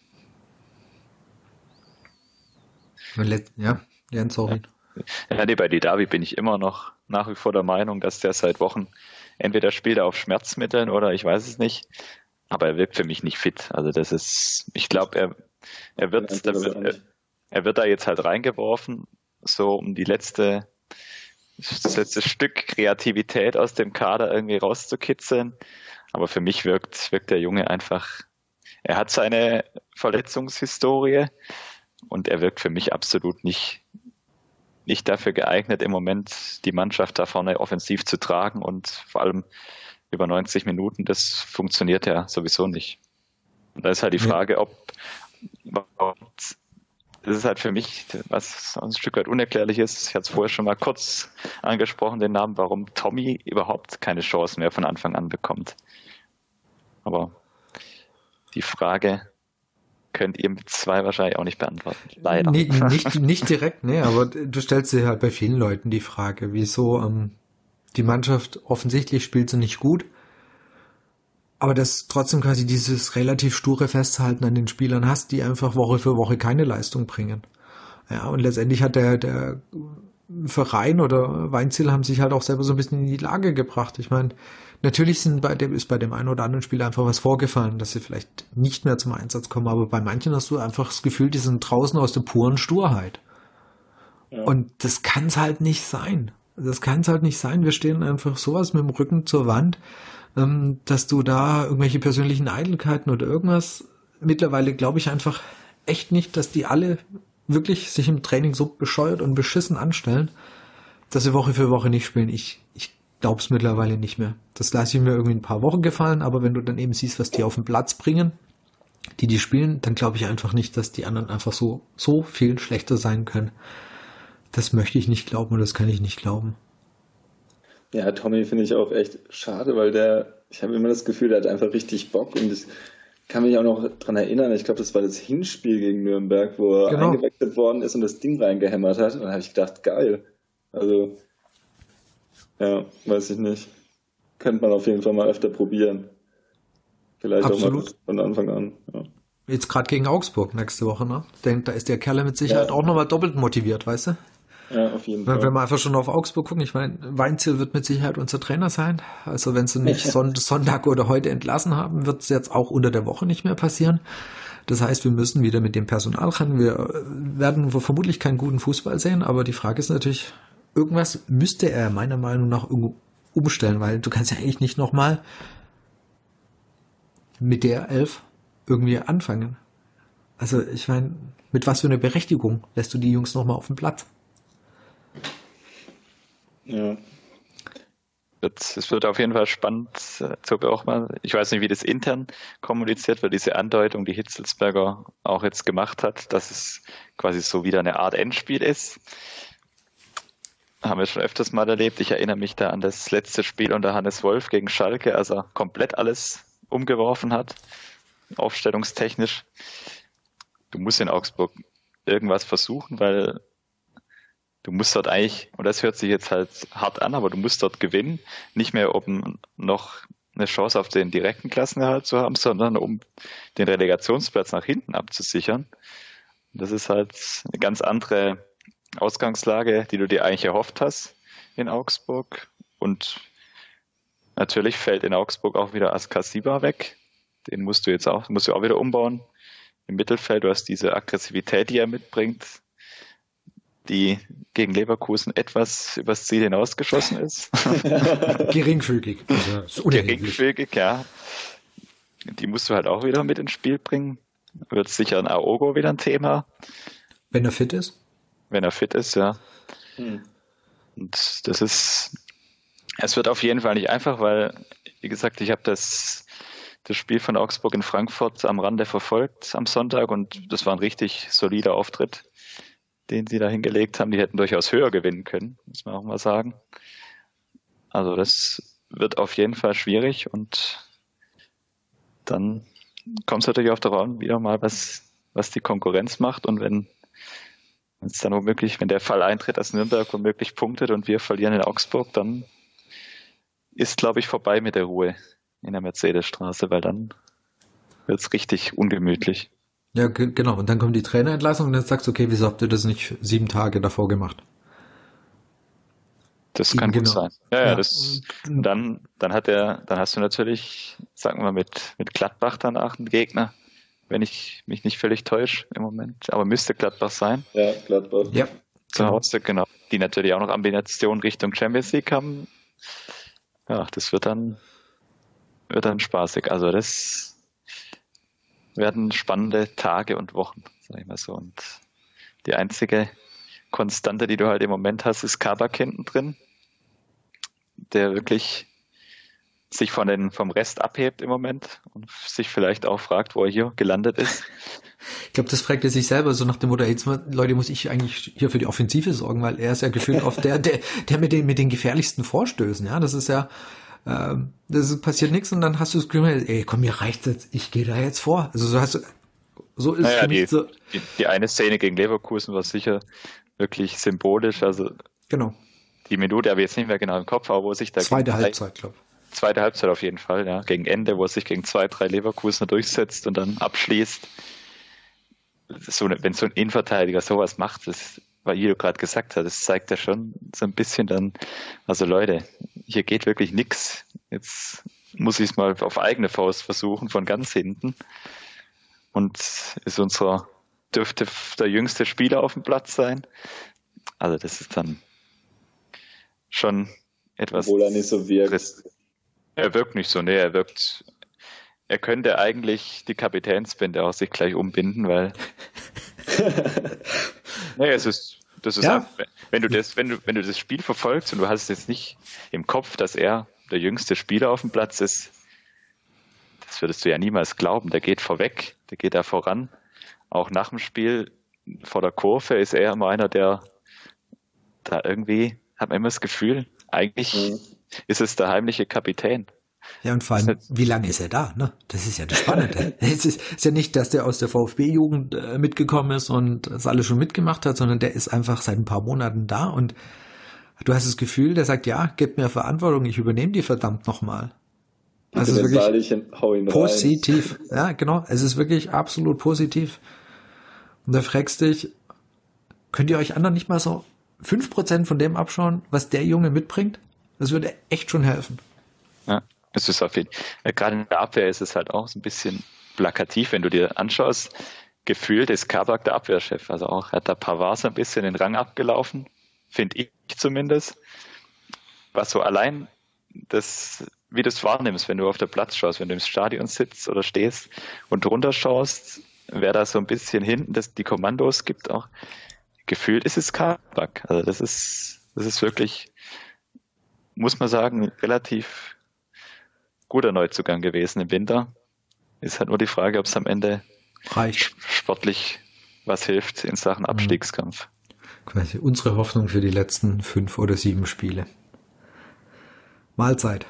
B: Ja, sorry.
C: Ja, bei Didavi bin ich immer noch nach wie vor der Meinung, dass der seit Wochen entweder spielt er auf Schmerzmitteln oder ich weiß es nicht. Aber er wirkt für mich nicht fit. Also das ist, ich glaube, er wird da jetzt halt reingeworfen, so um das letzte Stück Kreativität aus dem Kader irgendwie rauszukitzeln. Aber für mich wirkt der Junge einfach, er hat seine Verletzungshistorie und er wirkt für mich absolut nicht dafür geeignet, im Moment die Mannschaft da vorne offensiv zu tragen und vor allem über 90 Minuten, das funktioniert ja sowieso nicht. Und da ist halt die Frage, das ist halt für mich, was ein Stück weit unerklärlich ist. Ich hatte es vorher schon mal kurz angesprochen, den Namen, warum Tommy überhaupt keine Chance mehr von Anfang an bekommt. Aber die Frage könnt ihr mit 2 wahrscheinlich auch nicht beantworten. Leider.
B: Nicht direkt, aber du stellst dir halt bei vielen Leuten die Frage, wieso die Mannschaft offensichtlich spielt sie nicht gut, aber dass trotzdem quasi dieses relativ sture Festhalten an den Spielern hast, die einfach Woche für Woche keine Leistung bringen. Ja, und letztendlich hat der Verein oder Weinziel haben sich halt auch selber so ein bisschen in die Lage gebracht. Ich meine, natürlich ist bei dem einen oder anderen Spieler einfach was vorgefallen, dass sie vielleicht nicht mehr zum Einsatz kommen, aber bei manchen hast du einfach das Gefühl, die sind draußen aus der puren Sturheit. Ja. Und das kann es halt nicht sein. Das kann es halt nicht sein. Wir stehen einfach sowas mit dem Rücken zur Wand, dass du da irgendwelche persönlichen Eitelkeiten oder irgendwas, mittlerweile glaube ich einfach echt nicht, dass die alle wirklich sich im Training so bescheuert und beschissen anstellen, dass sie Woche für Woche nicht spielen. Ich glaube es mittlerweile nicht mehr. Das lasse ich mir irgendwie ein paar Wochen gefallen, aber wenn du dann eben siehst, was die auf den Platz bringen, die spielen, dann glaube ich einfach nicht, dass die anderen einfach so viel schlechter sein können. Das möchte ich nicht glauben und das kann ich nicht glauben.
D: Ja, Tommy finde ich auch echt schade, weil ich habe immer das Gefühl, der hat einfach richtig Bock und ich kann mich auch noch dran erinnern, ich glaube, das war das Hinspiel gegen Nürnberg, wo er eingewechselt worden ist und das Ding reingehämmert hat und dann habe ich gedacht, geil. Also, ja, weiß ich nicht. Könnte man auf jeden Fall mal öfter probieren. Vielleicht Absolut. Auch mal von Anfang an. Ja.
B: Jetzt gerade gegen Augsburg nächste Woche, ne? Da ist der Kerl mit Sicherheit auch nochmal doppelt motiviert, weißt du?
D: Ja, auf jeden Fall.
B: Wenn wir einfach schon auf Augsburg gucken, ich meine, Weinziel wird mit Sicherheit unser Trainer sein. Also wenn sie nicht Sonntag oder heute entlassen haben, wird es jetzt auch unter der Woche nicht mehr passieren. Das heißt, wir müssen wieder mit dem Personal ran. Wir werden vermutlich keinen guten Fußball sehen, aber die Frage ist natürlich, irgendwas müsste er meiner Meinung nach umstellen, weil du kannst ja eigentlich nicht nochmal mit der 11 irgendwie anfangen. Also ich meine, mit was für einer Berechtigung lässt du die Jungs nochmal auf den Platz?
D: Ja.
C: Es wird auf jeden Fall spannend zu beobachten. Ich weiß nicht, wie das intern kommuniziert wird, diese Andeutung, die Hitzelsberger auch jetzt gemacht hat, dass es quasi so wieder eine Art Endspiel ist. Haben wir schon öfters mal erlebt. Ich erinnere mich da an das letzte Spiel unter Hannes Wolf gegen Schalke, als er komplett alles umgeworfen hat, aufstellungstechnisch. Du musst in Augsburg irgendwas versuchen, weil du musst dort eigentlich, und das hört sich jetzt halt hart an, aber du musst dort gewinnen, nicht mehr um noch eine Chance auf den direkten Klassenerhalt zu haben, sondern um den Relegationsplatz nach hinten abzusichern. Und das ist halt eine ganz andere Ausgangslage, die du dir eigentlich erhofft hast in Augsburg. Und natürlich fällt in Augsburg auch wieder Askasiba weg. Den musst du auch wieder umbauen. Im Mittelfeld, du hast diese Aggressivität, die er mitbringt, die gegen Leverkusen etwas übers Ziel hinausgeschossen ist.
B: Geringfügig.
C: Also geringfügig, ja. Die musst du halt auch wieder mit ins Spiel bringen. Wird sicher ein Aogo wieder ein Thema.
B: Wenn er fit ist?
C: Wenn er fit ist, ja. Und es wird auf jeden Fall nicht einfach, weil, wie gesagt, ich habe das Spiel von Augsburg in Frankfurt am Rande verfolgt am Sonntag und das war ein richtig solider Auftritt, den sie da hingelegt haben. Die hätten durchaus höher gewinnen können, muss man auch mal sagen. Also das wird auf jeden Fall schwierig und dann kommt es natürlich auf der Raum wieder mal, was die Konkurrenz macht und wenn es dann womöglich, wenn der Fall eintritt, dass Nürnberg womöglich punktet und wir verlieren in Augsburg, dann ist, glaube ich, vorbei mit der Ruhe in der Mercedesstraße, weil dann wird es richtig ungemütlich.
B: Ja, genau. Und dann kommt die Trainerentlassung und dann sagst du, okay, wieso habt ihr das nicht 7 Tage davor gemacht?
C: Das kann gut sein. Ja. Dann hast du natürlich, sagen wir mit Gladbach danach einen Gegner, wenn ich mich nicht völlig täusche im Moment. Aber müsste Gladbach sein.
D: Ja, Gladbach.
B: Ja.
C: Zu Hause, genau. Die natürlich auch noch Ambitionen Richtung Champions League haben. Ja, das wird dann spaßig. Also das werden spannende Tage und Wochen, sag ich mal so. Und die einzige Konstante, die du halt im Moment hast, ist Kabak hinten drin, der wirklich sich vom Rest abhebt im Moment und sich vielleicht auch fragt, wo er hier gelandet ist.
B: Ich glaube, das fragt er sich selber so nach dem Motto, jetzt Leute, muss ich eigentlich hier für die Offensive sorgen, weil er ist ja gefühlt oft der mit den gefährlichsten Vorstößen, ja, das ist ja, das passiert nichts und dann hast du das Gefühl, ey, komm, mir reicht's jetzt, ich gehe da jetzt vor. Also so ist für mich so.
C: Die eine Szene gegen Leverkusen war sicher wirklich symbolisch, also
B: genau.
C: die Minute habe ich jetzt nicht mehr genau im Kopf, aber wo sich da...
B: Zweite Halbzeit, glaube ich.
C: Zweite Halbzeit auf jeden Fall, ja. Gegen Ende, wo er sich gegen 2-3 Leverkusener durchsetzt und dann abschließt. Wenn so ein Innenverteidiger sowas macht, das, weil Guido gerade gesagt hat, das zeigt ja schon so ein bisschen dann, also Leute, hier geht wirklich nichts. Jetzt muss ich es mal auf eigene Faust versuchen, von ganz hinten. Und dürfte der jüngste Spieler auf dem Platz sein. Also das ist dann schon etwas...
D: Obwohl er nicht so wirkt.
C: Er wirkt nicht so, nee, er könnte eigentlich die Kapitänsbinde auch sich gleich umbinden, weil nee, das ist
B: ja.
C: wenn du das Spiel verfolgst und du hast jetzt nicht im Kopf, dass er der jüngste Spieler auf dem Platz ist, das würdest du ja niemals glauben. Der geht vorweg, der geht da voran. Auch nach dem Spiel vor der Kurve ist er immer einer, der da irgendwie, hat man immer das Gefühl, eigentlich ist es der heimliche Kapitän.
E: Ja, und vor allem, wie lange ist er da? Ne? Das ist ja das Spannende. Es ist ja nicht, dass der aus der VfB-Jugend mitgekommen ist und das alles schon mitgemacht hat, sondern der ist einfach seit ein paar Monaten da und du hast das Gefühl, der sagt, ja, gebt mir Verantwortung, ich übernehme die verdammt nochmal. Also es ist wirklich positiv. Ja, genau. Es ist wirklich absolut positiv. Und da fragst du dich, könnt ihr euch anderen nicht mal so 5% von dem abschauen, was der Junge mitbringt? Das würde echt schon helfen.
C: Ja, es ist auf jeden Fall. Gerade in der Abwehr ist es halt auch so ein bisschen plakativ, wenn du dir anschaust. Gefühlt ist Kabak der Abwehrchef. Also auch hat der Pavard so ein bisschen den Rang abgelaufen, finde ich zumindest. Was so allein wie du es wahrnimmst, wenn du auf der Platz schaust, wenn du im Stadion sitzt oder stehst und drunter schaust, wer da so ein bisschen hinten die Kommandos gibt auch. Gefühlt ist es Kabak. Also das ist wirklich, muss man sagen, relativ guter Neuzugang gewesen im Winter. Ist halt nur die Frage, ob es am Ende
E: reicht,
C: sportlich was hilft in Sachen Abstiegskampf.
E: Quasi unsere Hoffnung für die letzten 5 oder 7 Spiele. Mahlzeit.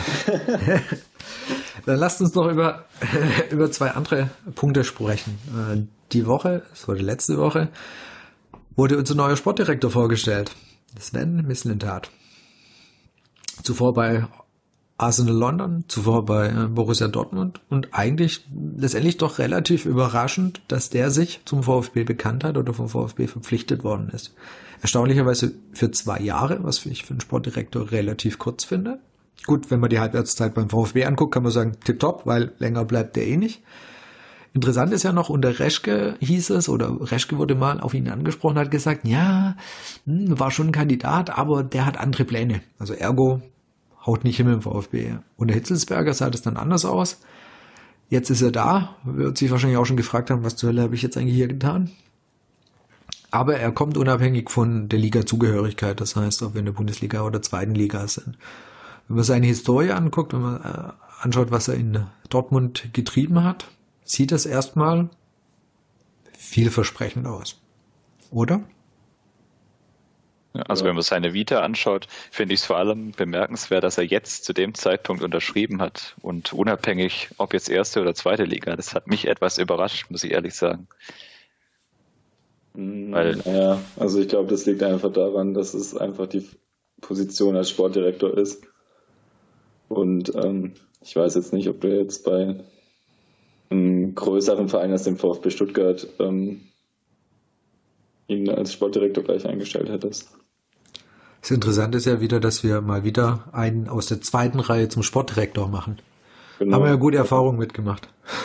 E: Dann lasst uns noch über 2 andere Punkte sprechen. Die Woche, das war die letzte Woche, wurde unser neuer Sportdirektor vorgestellt. Sven Mislintat. Zuvor bei Arsenal London, zuvor bei Borussia Dortmund und eigentlich letztendlich doch relativ überraschend, dass der sich zum VfB bekannt hat oder vom VfB verpflichtet worden ist. Erstaunlicherweise für 2 Jahre, was ich für einen Sportdirektor relativ kurz finde. Gut, wenn man die Halbwertszeit beim VfB anguckt, kann man sagen, tipptopp, weil länger bleibt der eh nicht. Interessant ist ja noch, unter Reschke hieß es, oder Reschke wurde mal auf ihn angesprochen, hat gesagt, ja, war schon ein Kandidat, aber der hat andere Pläne. Also ergo, haut nicht hin mit dem VfB. Unter Hitzelsberger sah das dann anders aus. Jetzt ist er da, wird sich wahrscheinlich auch schon gefragt haben, was zur Hölle habe ich jetzt eigentlich hier getan? Aber er kommt unabhängig von der Liga-Zugehörigkeit, das heißt, ob wir in der Bundesliga oder 2. Liga sind. Wenn man seine Historie anguckt, wenn man anschaut, was er in Dortmund getrieben hat, sieht das erstmal vielversprechend aus. Oder?
C: Also wenn man seine Vita anschaut, finde ich es vor allem bemerkenswert, dass er jetzt zu dem Zeitpunkt unterschrieben hat und unabhängig, ob jetzt 1. oder 2. Liga, das hat mich etwas überrascht, muss ich ehrlich sagen.
D: Ja, also ich glaube, das liegt einfach daran, dass es einfach die Position als Sportdirektor ist. Und ich weiß jetzt nicht, ob du jetzt bei einem größeren Verein als dem VfB Stuttgart ihn als Sportdirektor gleich eingestellt hättest.
E: Das Interessante ist ja wieder, dass wir mal wieder einen aus der 2. Reihe zum Sportdirektor machen. Genau. Haben wir ja gute Erfahrungen mitgemacht.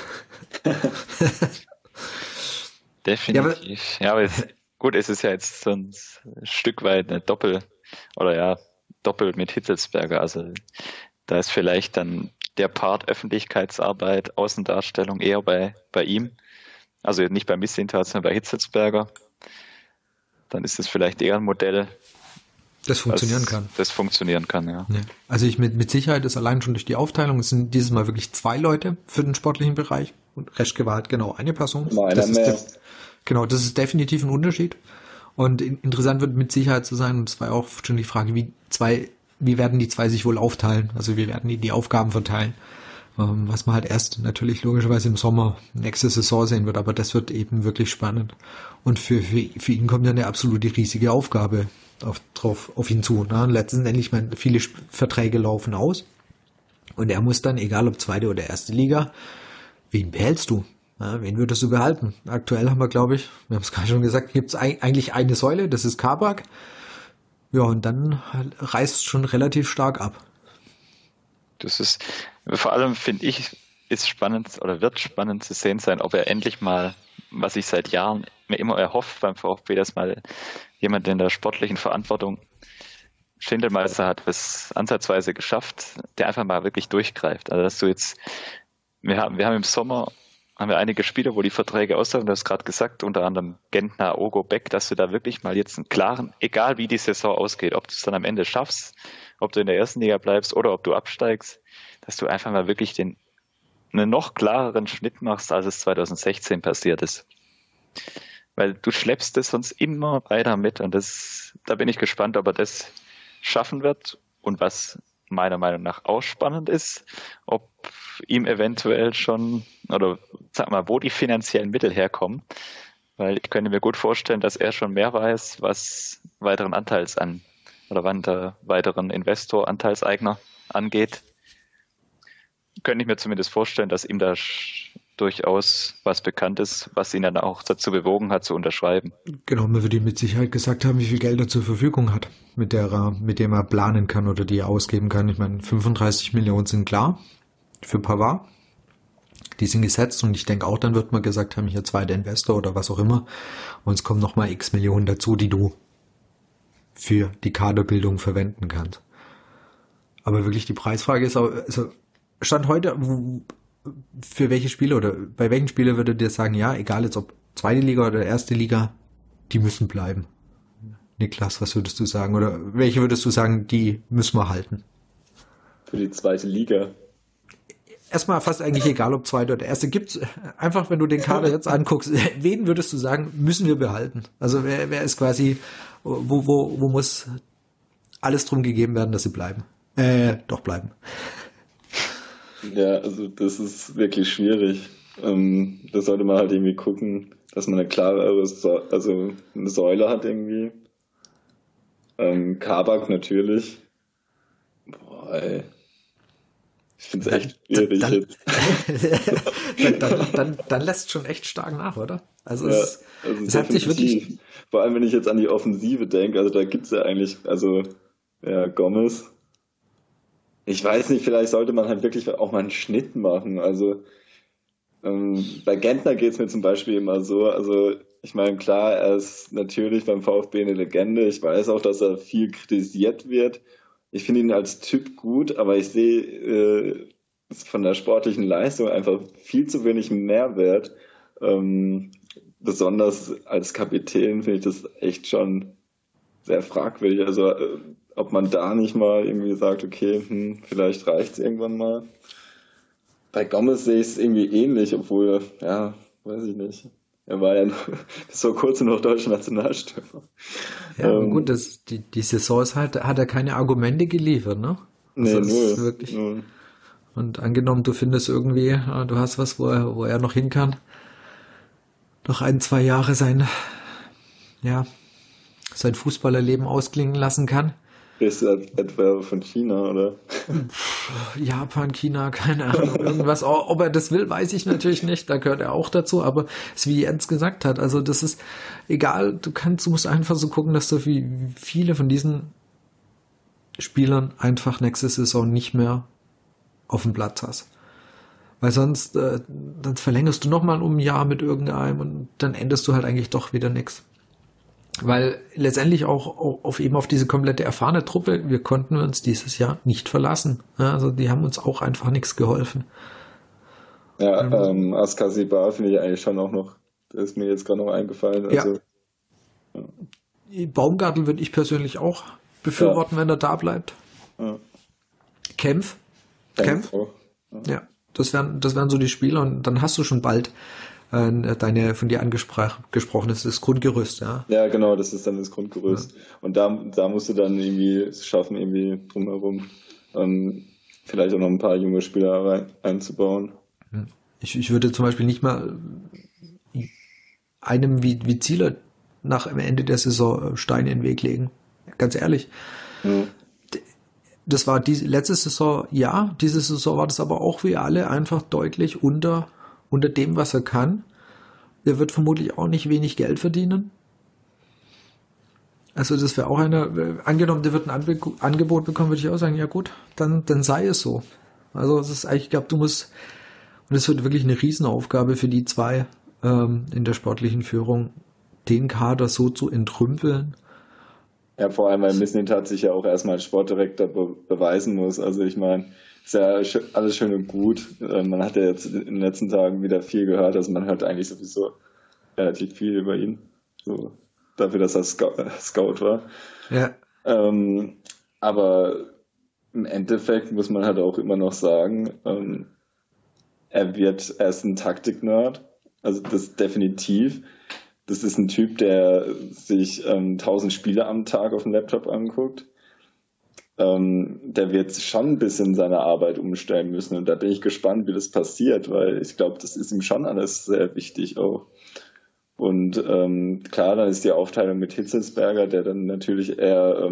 C: Definitiv. Ja, aber gut, es ist ja jetzt so ein Stück weit eine Doppel mit Hitzelsberger. Also da ist vielleicht dann der Part Öffentlichkeitsarbeit, Außendarstellung eher bei ihm. Also nicht bei Mislintat, sondern bei Hitzelsberger. Dann ist es vielleicht eher ein Modell,
E: das funktionieren kann.
C: Das funktionieren kann, ja.
E: Also mit Sicherheit ist allein schon durch die Aufteilung, es sind dieses Mal wirklich 2 Leute für den sportlichen Bereich. Und Reschke war halt genau eine Person. Das ist definitiv ein Unterschied. Und interessant wird mit Sicherheit zu sein, und es war auch schon die Frage, wie werden die 2 sich wohl aufteilen? Also wie werden die Aufgaben verteilen? was man halt erst natürlich logischerweise im Sommer nächste Saison sehen wird, aber das wird eben wirklich spannend. Und für ihn kommt ja eine absolute riesige Aufgabe auf ihn zu. Ne? Letztendlich, viele Verträge laufen aus und er muss dann, egal ob zweite oder erste Liga, wen behältst du? Ja, wen würdest du behalten? Aktuell haben wir, glaube ich, wir haben es gerade schon gesagt, gibt es eigentlich eine Säule, das ist Kabak. Ja, und dann reißt es schon relativ stark ab.
C: Das ist, vor allem finde ich, ist spannend oder wird spannend zu sehen sein, ob er endlich mal, was ich seit Jahren mir immer erhofft beim VfB, dass mal jemand in der sportlichen Verantwortung Schindelmeister hat es ansatzweise geschafft, der einfach mal wirklich durchgreift. Also dass du jetzt, wir haben im Sommer einige Spieler, wo die Verträge auslaufen, du hast gerade gesagt, unter anderem Gentner, Ogo, Beck, dass du da wirklich mal jetzt einen klaren, egal wie die Saison ausgeht, ob du es dann am Ende schaffst, ob du in der ersten Liga bleibst oder ob du absteigst, dass du einfach mal wirklich einen noch klareren Schnitt machst, als es 2016 passiert ist. Weil du schleppst das sonst immer weiter mit und da bin ich gespannt, ob er das schaffen wird und was meiner Meinung nach auch spannend ist, ob ihm eventuell schon, oder sag mal, wo die finanziellen Mittel herkommen, weil ich könnte mir gut vorstellen, dass er schon mehr weiß, was weiteren weiteren Investor-Anteilseigner angeht. Könnte ich mir zumindest vorstellen, dass ihm da durchaus was bekannt ist, was ihn dann auch dazu bewogen hat, zu unterschreiben.
E: Genau, man würde ihm mit Sicherheit gesagt haben, wie viel Geld er zur Verfügung hat, mit dem er planen kann oder die er ausgeben kann. Ich meine, 35 Millionen sind klar für Pavard. Die sind gesetzt und ich denke auch, dann wird man gesagt haben, hier zweiter Investor oder was auch immer. Und es kommen nochmal x Millionen dazu, die du für die Kaderbildung verwenden kannst. Aber wirklich die Preisfrage ist auch, also Stand heute, für welche Spiele oder bei welchen Spielen würdet ihr sagen, ja, egal jetzt ob zweite Liga oder erste Liga, die müssen bleiben? Niklas, was würdest du sagen? Oder welche würdest du sagen, die müssen wir halten?
D: Für die zweite Liga.
E: Erstmal fast eigentlich egal, ob zweite oder erste. Gibt's einfach, wenn du den Kader jetzt anguckst, wen würdest du sagen, müssen wir behalten? Also wer ist quasi, wo muss alles drum gegeben werden, dass sie bleiben? Doch bleiben.
D: Ja, also das ist wirklich schwierig. Da sollte man halt irgendwie gucken, dass man eine klarere, also eine Säule hat irgendwie. Kabak natürlich. Boah, ey. Ich finde es echt schwierig jetzt.
E: Dann lässt es schon echt stark nach, oder? Also
D: ja,
E: es hat sich wirklich...
D: Vor allem, wenn ich jetzt an die Offensive denke, also da gibt's ja eigentlich, also ja, Gomez. Ich weiß nicht, vielleicht sollte man halt wirklich auch mal einen Schnitt machen. Also bei Gentner geht's mir zum Beispiel immer so, also ich meine, klar, er ist natürlich beim VfB eine Legende. Ich weiß auch, dass er viel kritisiert wird. Ich finde ihn als Typ gut, aber ich sehe von der sportlichen Leistung einfach viel zu wenig Mehrwert. Besonders als Kapitän finde ich das echt schon sehr fragwürdig. Also ob man da nicht mal irgendwie sagt, okay, vielleicht reicht's irgendwann mal. Bei Gomez sehe ich es irgendwie ähnlich, obwohl, ja, weiß ich nicht. Er war ja bis vor kurzem noch deutscher Nationalstürmer.
E: Ja, gut, die Saison ist halt, hat er keine Argumente geliefert, ne? Also
D: Nee, null.
E: Wirklich.
D: Null.
E: Und angenommen, du findest irgendwie, du hast was, wo er noch hin kann, noch 1-2 Jahre sein Fußballerleben ausklingen lassen kann.
D: Ist das etwa von China, oder?
E: Japan, China, keine Ahnung, irgendwas. Ob er das will, weiß ich natürlich nicht. Da gehört er auch dazu. Aber es wie Jens gesagt hat, also das ist egal. Du musst einfach so gucken, dass du viele von diesen Spielern einfach nächste Saison nicht mehr auf dem Platz hast. Weil sonst dann verlängerst du nochmal um ein Jahr mit irgendeinem und dann endest du halt eigentlich doch wieder nichts. Weil letztendlich auch auf diese komplette erfahrene Truppe, wir konnten uns dieses Jahr nicht verlassen. Ja, also die haben uns auch einfach nichts geholfen.
D: Ja, Askasibar finde ich eigentlich schon auch noch, das ist mir jetzt gerade noch eingefallen. Also,
E: ja. Baumgartel würde ich persönlich auch befürworten, wenn er da bleibt.
D: Ja.
E: Kempf.
D: Auch.
E: Ja, das wären so die Spieler und dann hast du schon bald deine von dir angesprochen, das ist das Grundgerüst, ja.
D: Ja, genau, das ist dann das Grundgerüst. Ja. Und da musst du dann irgendwie es schaffen, irgendwie drumherum. vielleicht auch noch ein paar junge Spieler einzubauen.
E: Ich würde zum Beispiel nicht mal einem wie Zieler nach am Ende der Saison Steine in den Weg legen. Ganz ehrlich.
D: Ja.
E: Das war die letzte Saison, ja, diese Saison war das aber auch wie alle einfach deutlich unter dem, was er kann. Er wird vermutlich auch nicht wenig Geld verdienen. Also das wäre auch einer, angenommen, der wird ein Angebot bekommen, würde ich auch sagen, ja gut, dann sei es so. Also es ist eigentlich, ich glaube, du musst, und es wird wirklich eine Riesenaufgabe für die zwei in der sportlichen Führung, den Kader so zu entrümpeln.
D: Ja, vor allem, weil Mislintat sich ja auch erstmal als Sportdirektor beweisen muss. Also ich meine, ist ja alles schön und gut. Man hat ja jetzt in den letzten Tagen wieder viel gehört. Also man hört eigentlich sowieso relativ viel über ihn. So, dafür, dass er Scout war.
E: Ja.
D: Aber im Endeffekt muss man halt auch immer noch sagen, er ist ein Taktik-Nerd. Also das definitiv. Das ist ein Typ, der sich 1000 Spiele am Tag auf dem Laptop anguckt. Der wird schon ein bisschen seine Arbeit umstellen müssen. Und da bin ich gespannt, wie das passiert, weil ich glaube, das ist ihm schon alles sehr wichtig auch. Und klar, dann ist die Aufteilung mit Hitzelsberger, der dann natürlich eher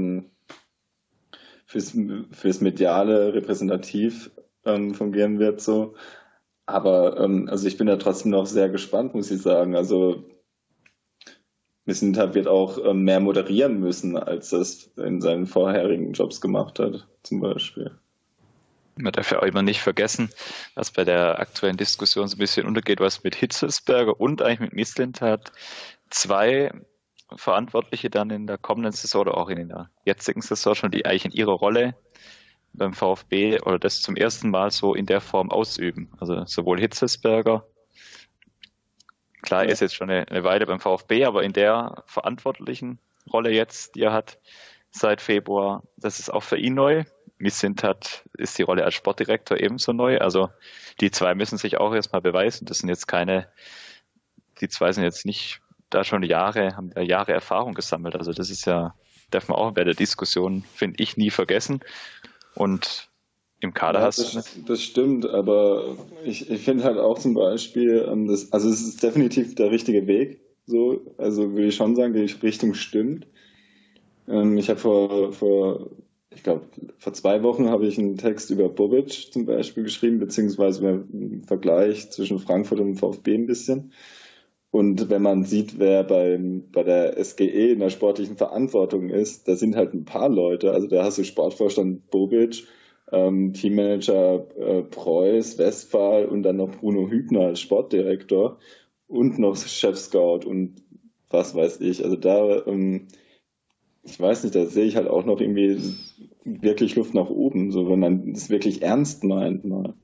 D: fürs Mediale repräsentativ fungieren wird. So. Aber also ich bin da trotzdem noch sehr gespannt, muss ich sagen. Also Mislintat wird auch mehr moderieren müssen, als das in seinen vorherigen Jobs gemacht hat, zum Beispiel.
C: Man darf ja auch immer nicht vergessen, was bei der aktuellen Diskussion so ein bisschen untergeht, was mit Hitzelsberger und eigentlich mit Mislintat zwei Verantwortliche dann in der kommenden Saison oder auch in der jetzigen Saison schon, die eigentlich in ihrer Rolle beim VfB oder das zum ersten Mal so in der Form ausüben. Also sowohl Hitzelsberger, klar, er ist jetzt schon eine Weile beim VfB, aber in der verantwortlichen Rolle jetzt, die er hat seit Februar, das ist auch für ihn neu. Mislintat ist die Rolle als Sportdirektor ebenso neu. Also die zwei müssen sich auch erstmal beweisen. Das sind jetzt die zwei sind jetzt nicht da schon haben da Jahre Erfahrung gesammelt. Also das ist ja, darf man auch bei der Diskussion, finde ich, nie vergessen. Und im Kader
D: ja,
C: hast du.
D: Das stimmt, aber ich finde halt auch zum Beispiel, es ist definitiv der richtige Weg. So, also würde ich schon sagen, die Richtung stimmt. Ich habe ich glaube, vor 2 Wochen habe ich einen Text über Bobic zum Beispiel geschrieben, beziehungsweise einen Vergleich zwischen Frankfurt und dem VfB ein bisschen. Und wenn man sieht, wer bei der SGE in der sportlichen Verantwortung ist, da sind halt ein paar Leute. Also da hast du Sportvorstand Bobic, Teammanager Preuß, Westphal und dann noch Bruno Hübner als Sportdirektor und noch Chef-Scout und was weiß ich. Also da, ich weiß nicht, da sehe ich halt auch noch irgendwie wirklich Luft nach oben, so wenn man es wirklich ernst meint mal.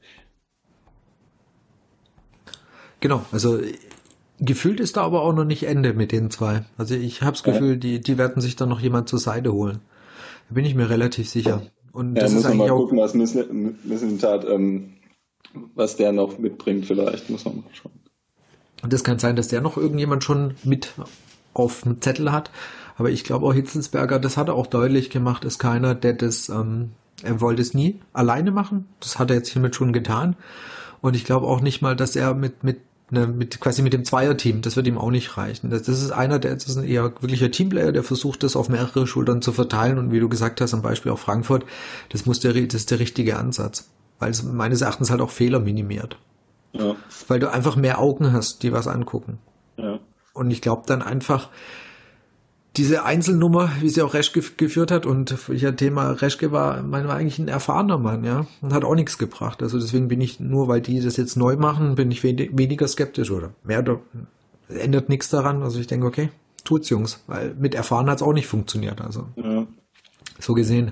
E: Genau, also gefühlt ist da aber auch noch nicht Ende mit den zwei. Also ich habe das Gefühl, die werden sich dann noch jemand zur Seite holen. Da bin ich mir relativ sicher. Und
D: ja,
E: das
D: muss
E: ist
D: man
E: eigentlich
D: mal
E: auch
D: gucken, was Mislintat, was der noch mitbringt vielleicht, muss man mal schauen.
E: Und das kann sein, dass der noch irgendjemand schon mit auf dem Zettel hat. Aber ich glaube auch Hitzelsberger, das hat er auch deutlich gemacht, ist keiner, der das, er wollte es nie alleine machen. Das hat er jetzt hiermit schon getan. Und ich glaube auch nicht mal, dass er quasi mit dem Zweierteam, das wird ihm auch nicht reichen. Das ist das ist ein eher wirklicher Teamplayer, der versucht, das auf mehrere Schultern zu verteilen. Und wie du gesagt hast, am Beispiel auch Frankfurt, das ist der richtige Ansatz. Weil es meines Erachtens halt auch Fehler minimiert.
D: Ja.
E: Weil du einfach mehr Augen hast, die was angucken.
D: Ja.
E: Und ich glaube dann einfach, diese Einzelnummer, wie sie auch Reschke geführt hat, und ja, Thema Reschke war eigentlich ein erfahrener Mann, ja, und hat auch nichts gebracht. Also deswegen bin ich, nur weil die das jetzt neu machen, bin ich weniger skeptisch oder mehr, ändert nichts daran. Also ich denke, okay, tut's, Jungs, weil mit erfahren hat's auch nicht funktioniert. Also so gesehen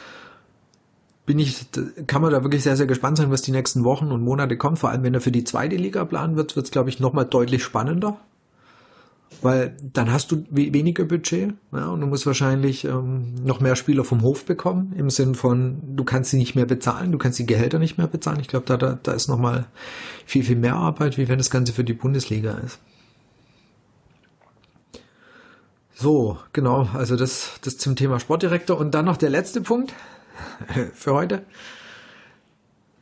E: kann man da wirklich sehr, sehr gespannt sein, was die nächsten Wochen und Monate kommt. Vor allem, wenn er für die zweite Liga planen wird, wird's, glaube ich, nochmal deutlich spannender. Weil dann hast du weniger Budget, ja, und du musst wahrscheinlich noch mehr Spieler vom Hof bekommen, im Sinn von, du kannst sie nicht mehr bezahlen, du kannst die Gehälter nicht mehr bezahlen. Ich glaube, da ist nochmal viel, viel mehr Arbeit, wie wenn das Ganze für die Bundesliga ist. So, genau, also das zum Thema Sportdirektor. Und dann noch der letzte Punkt für heute.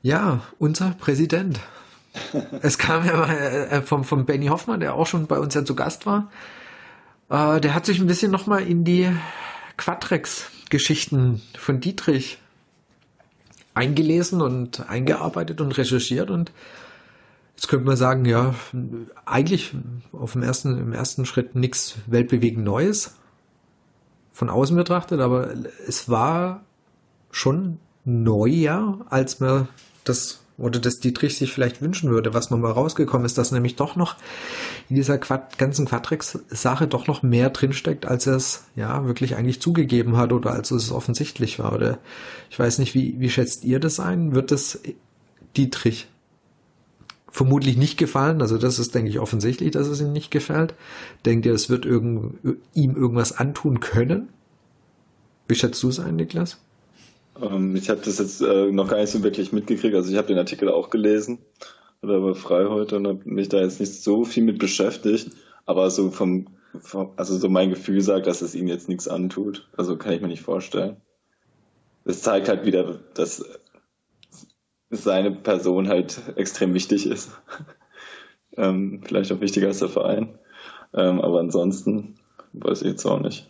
E: Ja, unser Präsident. Es kam ja mal vom Benny Hoffmann, der auch schon bei uns ja zu Gast war. Der hat sich ein bisschen nochmal in die Quadrex-Geschichten von Dietrich eingelesen und eingearbeitet und recherchiert. Und jetzt könnte man sagen, ja, eigentlich im ersten Schritt nichts weltbewegend Neues von außen betrachtet, aber es war schon neuer, als man das Dietrich sich vielleicht wünschen würde. Was noch mal rausgekommen ist, dass nämlich doch noch in dieser ganzen Quadrex-Sache doch noch mehr drinsteckt, als er es ja wirklich eigentlich zugegeben hat oder als es offensichtlich war. Oder ich weiß nicht, wie schätzt ihr das ein? Wird es Dietrich vermutlich nicht gefallen? Also das ist, denke ich, offensichtlich, dass es ihm nicht gefällt. Denkt ihr, es wird ihm irgendwas antun können? Wie schätzt du es ein, Niklas?
D: Ich habe das jetzt noch gar nicht so wirklich mitgekriegt. Also ich habe den Artikel auch gelesen oder war frei heute und habe mich da jetzt nicht so viel mit beschäftigt. Aber so also so mein Gefühl sagt, dass es ihm jetzt nichts antut. Also kann ich mir nicht vorstellen. Es zeigt halt wieder, dass seine Person halt extrem wichtig ist. Vielleicht auch wichtiger als der Verein. Aber ansonsten weiß ich jetzt auch nicht.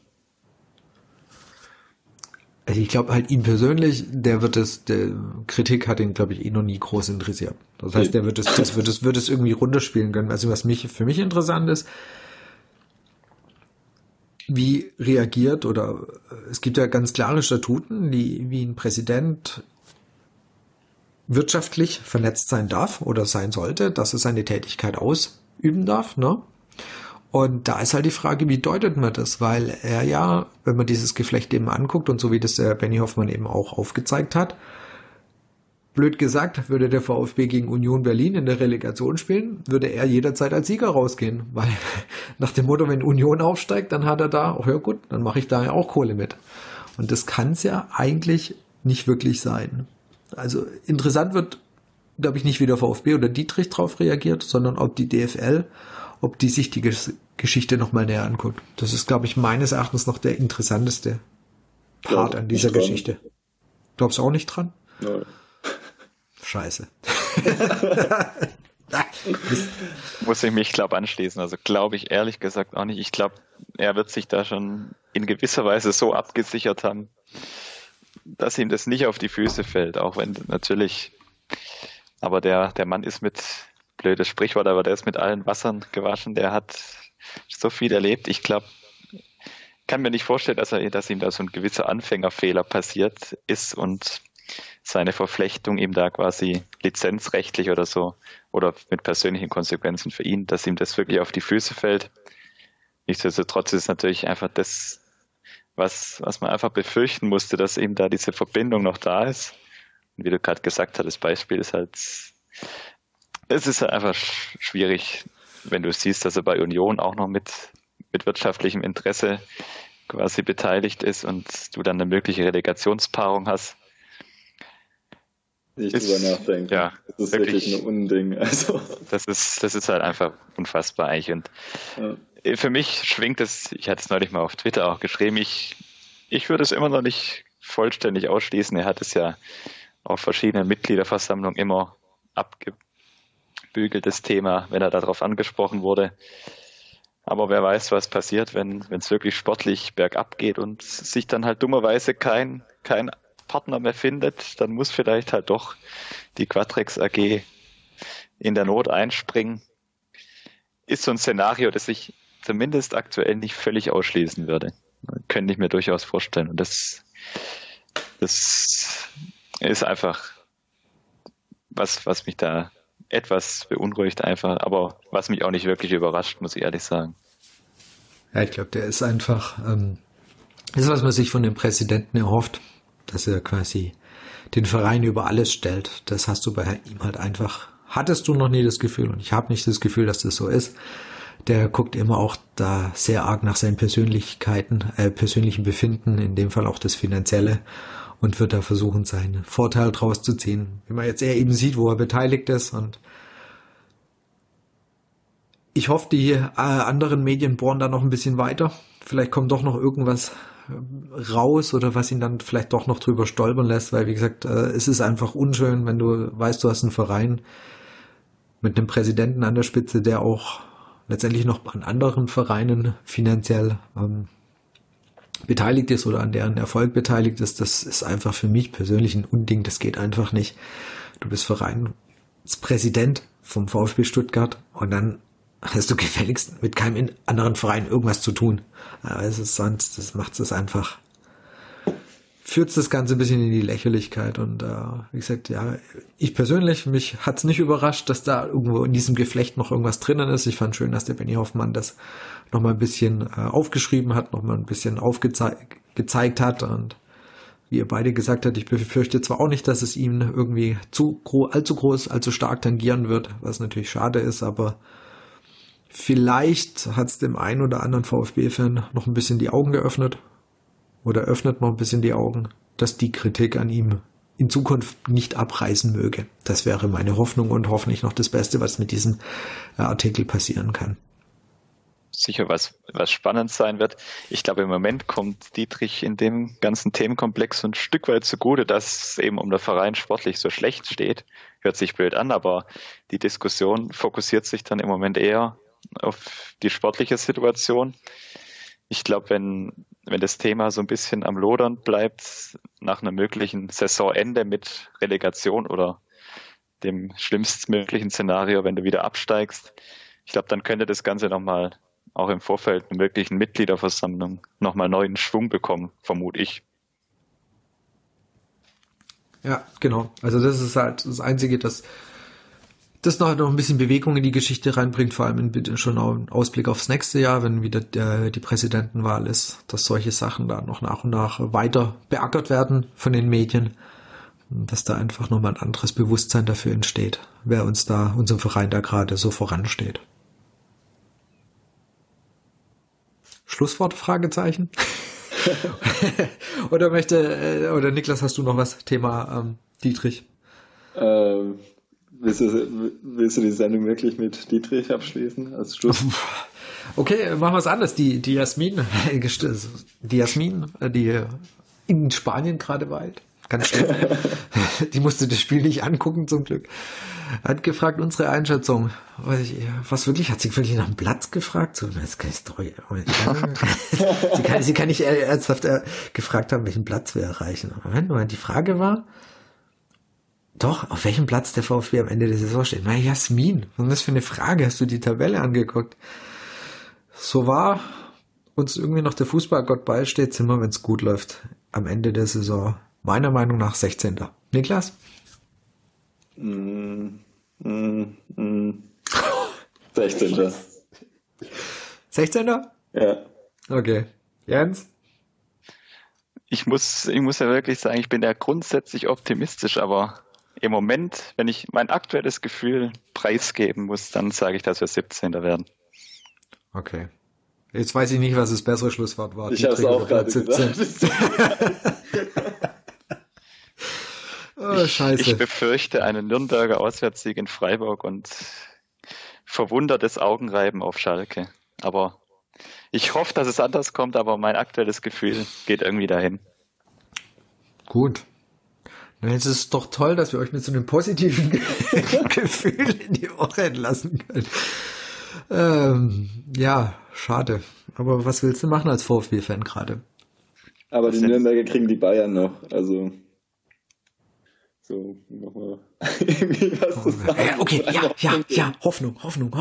E: Also ich glaube halt ihn persönlich, der Kritik hat ihn, glaube ich, noch nie groß interessiert. Das heißt, der wird es irgendwie runterspielen können. Also was für mich interessant ist, wie reagiert oder es gibt ja ganz klare Statuten, wie ein Präsident wirtschaftlich vernetzt sein darf oder sein sollte, dass er seine Tätigkeit ausüben darf, ne? Und da ist halt die Frage, wie deutet man das? Weil er ja, wenn man dieses Geflecht eben anguckt und so wie das der Benny Hoffmann eben auch aufgezeigt hat, blöd gesagt, würde der VfB gegen Union Berlin in der Relegation spielen, würde er jederzeit als Sieger rausgehen. Weil nach dem Motto, wenn Union aufsteigt, dann hat er da, ja gut, dann mache ich da ja auch Kohle mit. Und das kann es ja eigentlich nicht wirklich sein. Also interessant wird, glaube ich, nicht wie der VfB oder Dietrich drauf reagiert, sondern ob die DFL, ob die sich die Geschichte nochmal näher anguckt. Das ist, glaube ich, meines Erachtens noch der interessanteste Part an dieser Geschichte. Glaubst du auch nicht dran?
D: Nein.
E: Scheiße.
C: Muss ich mich, glaube anschließen. Also glaube ich ehrlich gesagt auch nicht. Ich glaube, er wird sich da schon in gewisser Weise so abgesichert haben, dass ihm das nicht auf die Füße fällt. Auch wenn natürlich, aber der Mann ist mit, blödes Sprichwort, aber der ist mit allen Wassern gewaschen. Der hat so viel erlebt. Ich glaube, kann mir nicht vorstellen, dass ihm da so ein gewisser Anfängerfehler passiert ist und seine Verflechtung ihm da quasi lizenzrechtlich oder so oder mit persönlichen Konsequenzen für ihn, dass ihm das wirklich auf die Füße fällt. Nichtsdestotrotz ist es natürlich einfach das, was man einfach befürchten musste, dass eben da diese Verbindung noch da ist. Und wie du gerade gesagt hast, das Beispiel ist halt, es ist halt einfach schwierig, wenn du siehst, dass er bei Union auch noch mit wirtschaftlichem Interesse quasi beteiligt ist und du dann eine mögliche Relegationspaarung hast.
D: Nicht drüber nachdenken.
C: Ja,
D: das ist wirklich ein Unding. Also.
C: Das ist halt einfach unfassbar eigentlich. Und für mich schwingt es, ich hatte es neulich mal auf Twitter auch geschrieben, ich würde es immer noch nicht vollständig ausschließen. Er hat es ja auf verschiedenen Mitgliederversammlungen immer abgebügelt, das Thema, wenn er darauf angesprochen wurde. Aber wer weiß, was passiert, wenn es wirklich sportlich bergab geht und sich dann halt dummerweise kein Partner mehr findet, dann muss vielleicht halt doch die Quadrex AG in der Not einspringen. Ist so ein Szenario, das ich zumindest aktuell nicht völlig ausschließen würde. Könnte ich mir durchaus vorstellen. Und das ist einfach was mich da etwas beunruhigt einfach, aber was mich auch nicht wirklich überrascht, muss ich ehrlich sagen.
E: Ja, ich glaube, der ist einfach, das ist, was man sich von dem Präsidenten erhofft, dass er quasi den Verein über alles stellt. Das hast du bei ihm halt einfach, hattest du noch nie das Gefühl, und ich habe nicht das Gefühl, dass das so ist. Der guckt immer auch da sehr arg nach seinen persönlichen Befinden, in dem Fall auch das Finanzielle, und wird da versuchen, seinen Vorteil draus zu ziehen. Wie man jetzt eher eben sieht, wo er beteiligt ist. Und ich hoffe, die anderen Medien bohren da noch ein bisschen weiter. Vielleicht kommt doch noch irgendwas raus oder was ihn dann vielleicht doch noch drüber stolpern lässt, weil wie gesagt, es ist einfach unschön, wenn du weißt, du hast einen Verein mit einem Präsidenten an der Spitze, der auch letztendlich noch an anderen Vereinen finanziell beteiligt ist oder an deren Erfolg beteiligt ist. Das ist einfach für mich persönlich ein Unding, das geht einfach nicht. Du bist Vereinspräsident vom VfB Stuttgart und dann hast du gefälligst mit keinem anderen Verein irgendwas zu tun. Es ist sonst, das macht es einfach, führt das Ganze ein bisschen in die Lächerlichkeit und wie gesagt, ja, ich persönlich, mich hat's nicht überrascht, dass da irgendwo in diesem Geflecht noch irgendwas drinnen ist. Ich fand schön, dass der Benny Hoffmann das nochmal ein bisschen aufgeschrieben hat, nochmal ein bisschen gezeigt hat und wie ihr beide gesagt habt, ich befürchte zwar auch nicht, dass es ihm irgendwie allzu groß, allzu stark tangieren wird, was natürlich schade ist, aber vielleicht hat es dem einen oder anderen VfB-Fan noch ein bisschen die Augen geöffnet oder öffnet noch ein bisschen die Augen, dass die Kritik an ihm in Zukunft nicht abreißen möge. Das wäre meine Hoffnung und hoffentlich noch das Beste, was mit diesem Artikel passieren kann.
C: Sicher was spannend sein wird. Ich glaube, im Moment kommt Dietrich in dem ganzen Themenkomplex so ein Stück weit zugute, dass es eben um der Verein sportlich so schlecht steht. Hört sich blöd an, aber die Diskussion fokussiert sich dann im Moment eher auf die sportliche Situation. Ich glaube, wenn das Thema so ein bisschen am Lodern bleibt, nach einem möglichen Saisonende mit Relegation oder dem schlimmstmöglichen Szenario, wenn du wieder absteigst, ich glaube, dann könnte das Ganze nochmal auch im Vorfeld einer möglichen Mitgliederversammlung nochmal neuen Schwung bekommen, vermute ich.
E: Ja, genau. Also das ist halt das Einzige, das noch ein bisschen Bewegung in die Geschichte reinbringt, vor allem schon im Ausblick aufs nächste Jahr, wenn wieder die Präsidentenwahl ist, dass solche Sachen da noch nach und nach weiter beackert werden von den Medien, dass da einfach nochmal ein anderes Bewusstsein dafür entsteht, wer unserem Verein da gerade so voransteht. Schlusswort, Fragezeichen? oder Niklas, hast du noch was? Thema Dietrich?
D: Willst du die Sendung wirklich mit Dietrich abschließen als Schluss?
E: Okay, machen wir es anders. Die Jasmin, die in Spanien gerade weilt, ganz schlimm. Die musste das Spiel nicht angucken, zum Glück. Hat gefragt, unsere Einschätzung. Was wirklich? Hat sie wirklich nach dem Platz gefragt? So, das kann ich doch, sie kann nicht ernsthaft gefragt haben, welchen Platz wir erreichen. Moment, die Frage war, doch, auf welchem Platz der VfB am Ende der Saison steht. Na, Jasmin, was ist das für eine Frage? Hast du die Tabelle angeguckt? So war uns irgendwie noch der Fußballgott beisteht, sind wir, wenn es gut läuft, am Ende der Saison meiner Meinung nach 16. Niklas?
D: 16.
E: 16?
C: Ja.
E: Okay. Jens?
C: Ich muss ja wirklich sagen, ich bin ja grundsätzlich optimistisch, aber im Moment, wenn ich mein aktuelles Gefühl preisgeben muss, dann sage ich, dass wir 17. werden.
E: Okay. Jetzt weiß ich nicht, was das bessere Schlusswort war.
D: Ich habe es auch gerade gesagt.
E: Oh, scheiße.
C: Ich befürchte einen Nürnberger Auswärtssieg in Freiburg und verwundertes Augenreiben auf Schalke. Aber ich hoffe, dass es anders kommt, aber mein aktuelles Gefühl geht irgendwie dahin.
E: Gut. Jetzt ist es doch toll, dass wir euch mit so einem positiven Gefühl in die Woche entlassen können. Ja, schade. Aber was willst du machen als VfB-Fan gerade?
D: Aber die Nürnberger kriegen die Bayern noch. Also so nochmal irgendwie was zu sagen.
E: Okay, ja, Hoffnung.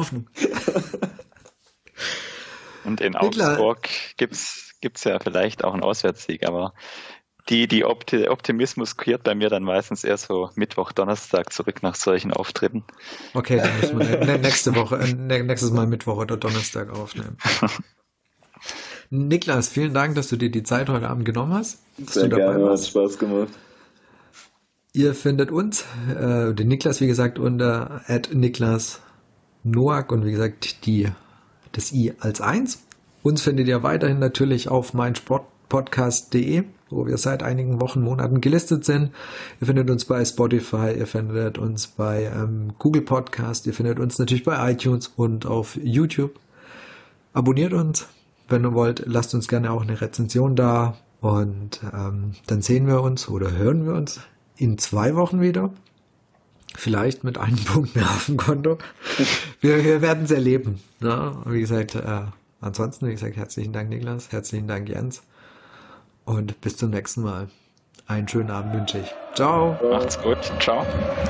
C: Und in Augsburg gibt's ja vielleicht auch einen Auswärtssieg, aber die Optimismus kehrt bei mir dann meistens eher so Mittwoch, Donnerstag zurück nach solchen Auftritten.
E: Okay, dann müssen wir nächstes Mal Mittwoch oder Donnerstag aufnehmen. Niklas, vielen Dank, dass du dir die Zeit heute Abend genommen hast.
D: Sehr gerne, hat Spaß gemacht.
E: Ihr findet uns, den Niklas, wie gesagt, unter @niklasnoack und wie gesagt, das I als 1. Uns findet ihr weiterhin natürlich auf meinsportpodcast.de, wo wir seit einigen Wochen, Monaten gelistet sind. Ihr findet uns bei Spotify, ihr findet uns bei Google Podcast, ihr findet uns natürlich bei iTunes und auf YouTube. Abonniert uns, Wenn ihr wollt, lasst uns gerne auch eine Rezension da. Und dann sehen wir uns oder hören wir uns in 2 Wochen wieder. Vielleicht mit einem Punkt mehr auf dem Konto. Wir werden es erleben. Ne? Wie gesagt, ansonsten, herzlichen Dank, Niklas. Herzlichen Dank, Jens. Und bis zum nächsten Mal. Einen schönen Abend wünsche ich. Ciao.
C: Macht's gut. Ciao.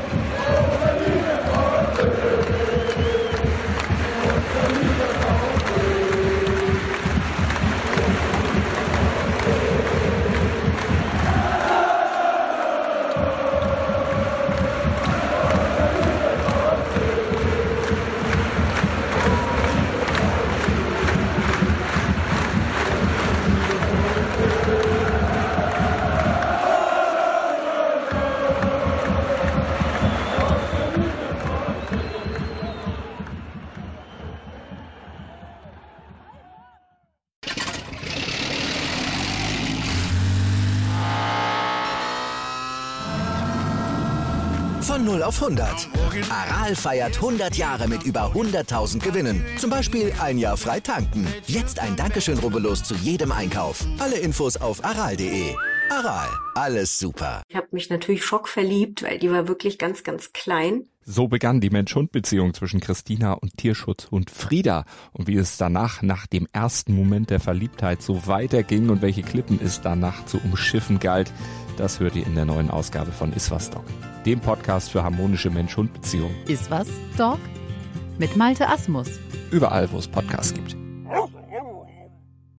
A: Von 0 auf 100. Aral feiert 100 Jahre mit über 100.000 Gewinnen. Zum Beispiel ein Jahr frei tanken. Jetzt ein Dankeschön, rubbellos zu jedem Einkauf. Alle Infos auf aral.de. Aral, alles super.
F: Ich habe mich natürlich schockverliebt, weil die war wirklich ganz, ganz klein.
G: So begann die Mensch-Hund-Beziehung zwischen Christina und Tierschutzhund Frieda. Und wie es danach, nach dem ersten Moment der Verliebtheit, so weiterging und welche Klippen es danach zu umschiffen galt, das hört ihr in der neuen Ausgabe von Iswas Dog, dem Podcast für harmonische Mensch-Hund-Beziehungen.
H: Iswas Dog mit Malte Asmus.
G: Überall, wo es Podcasts gibt.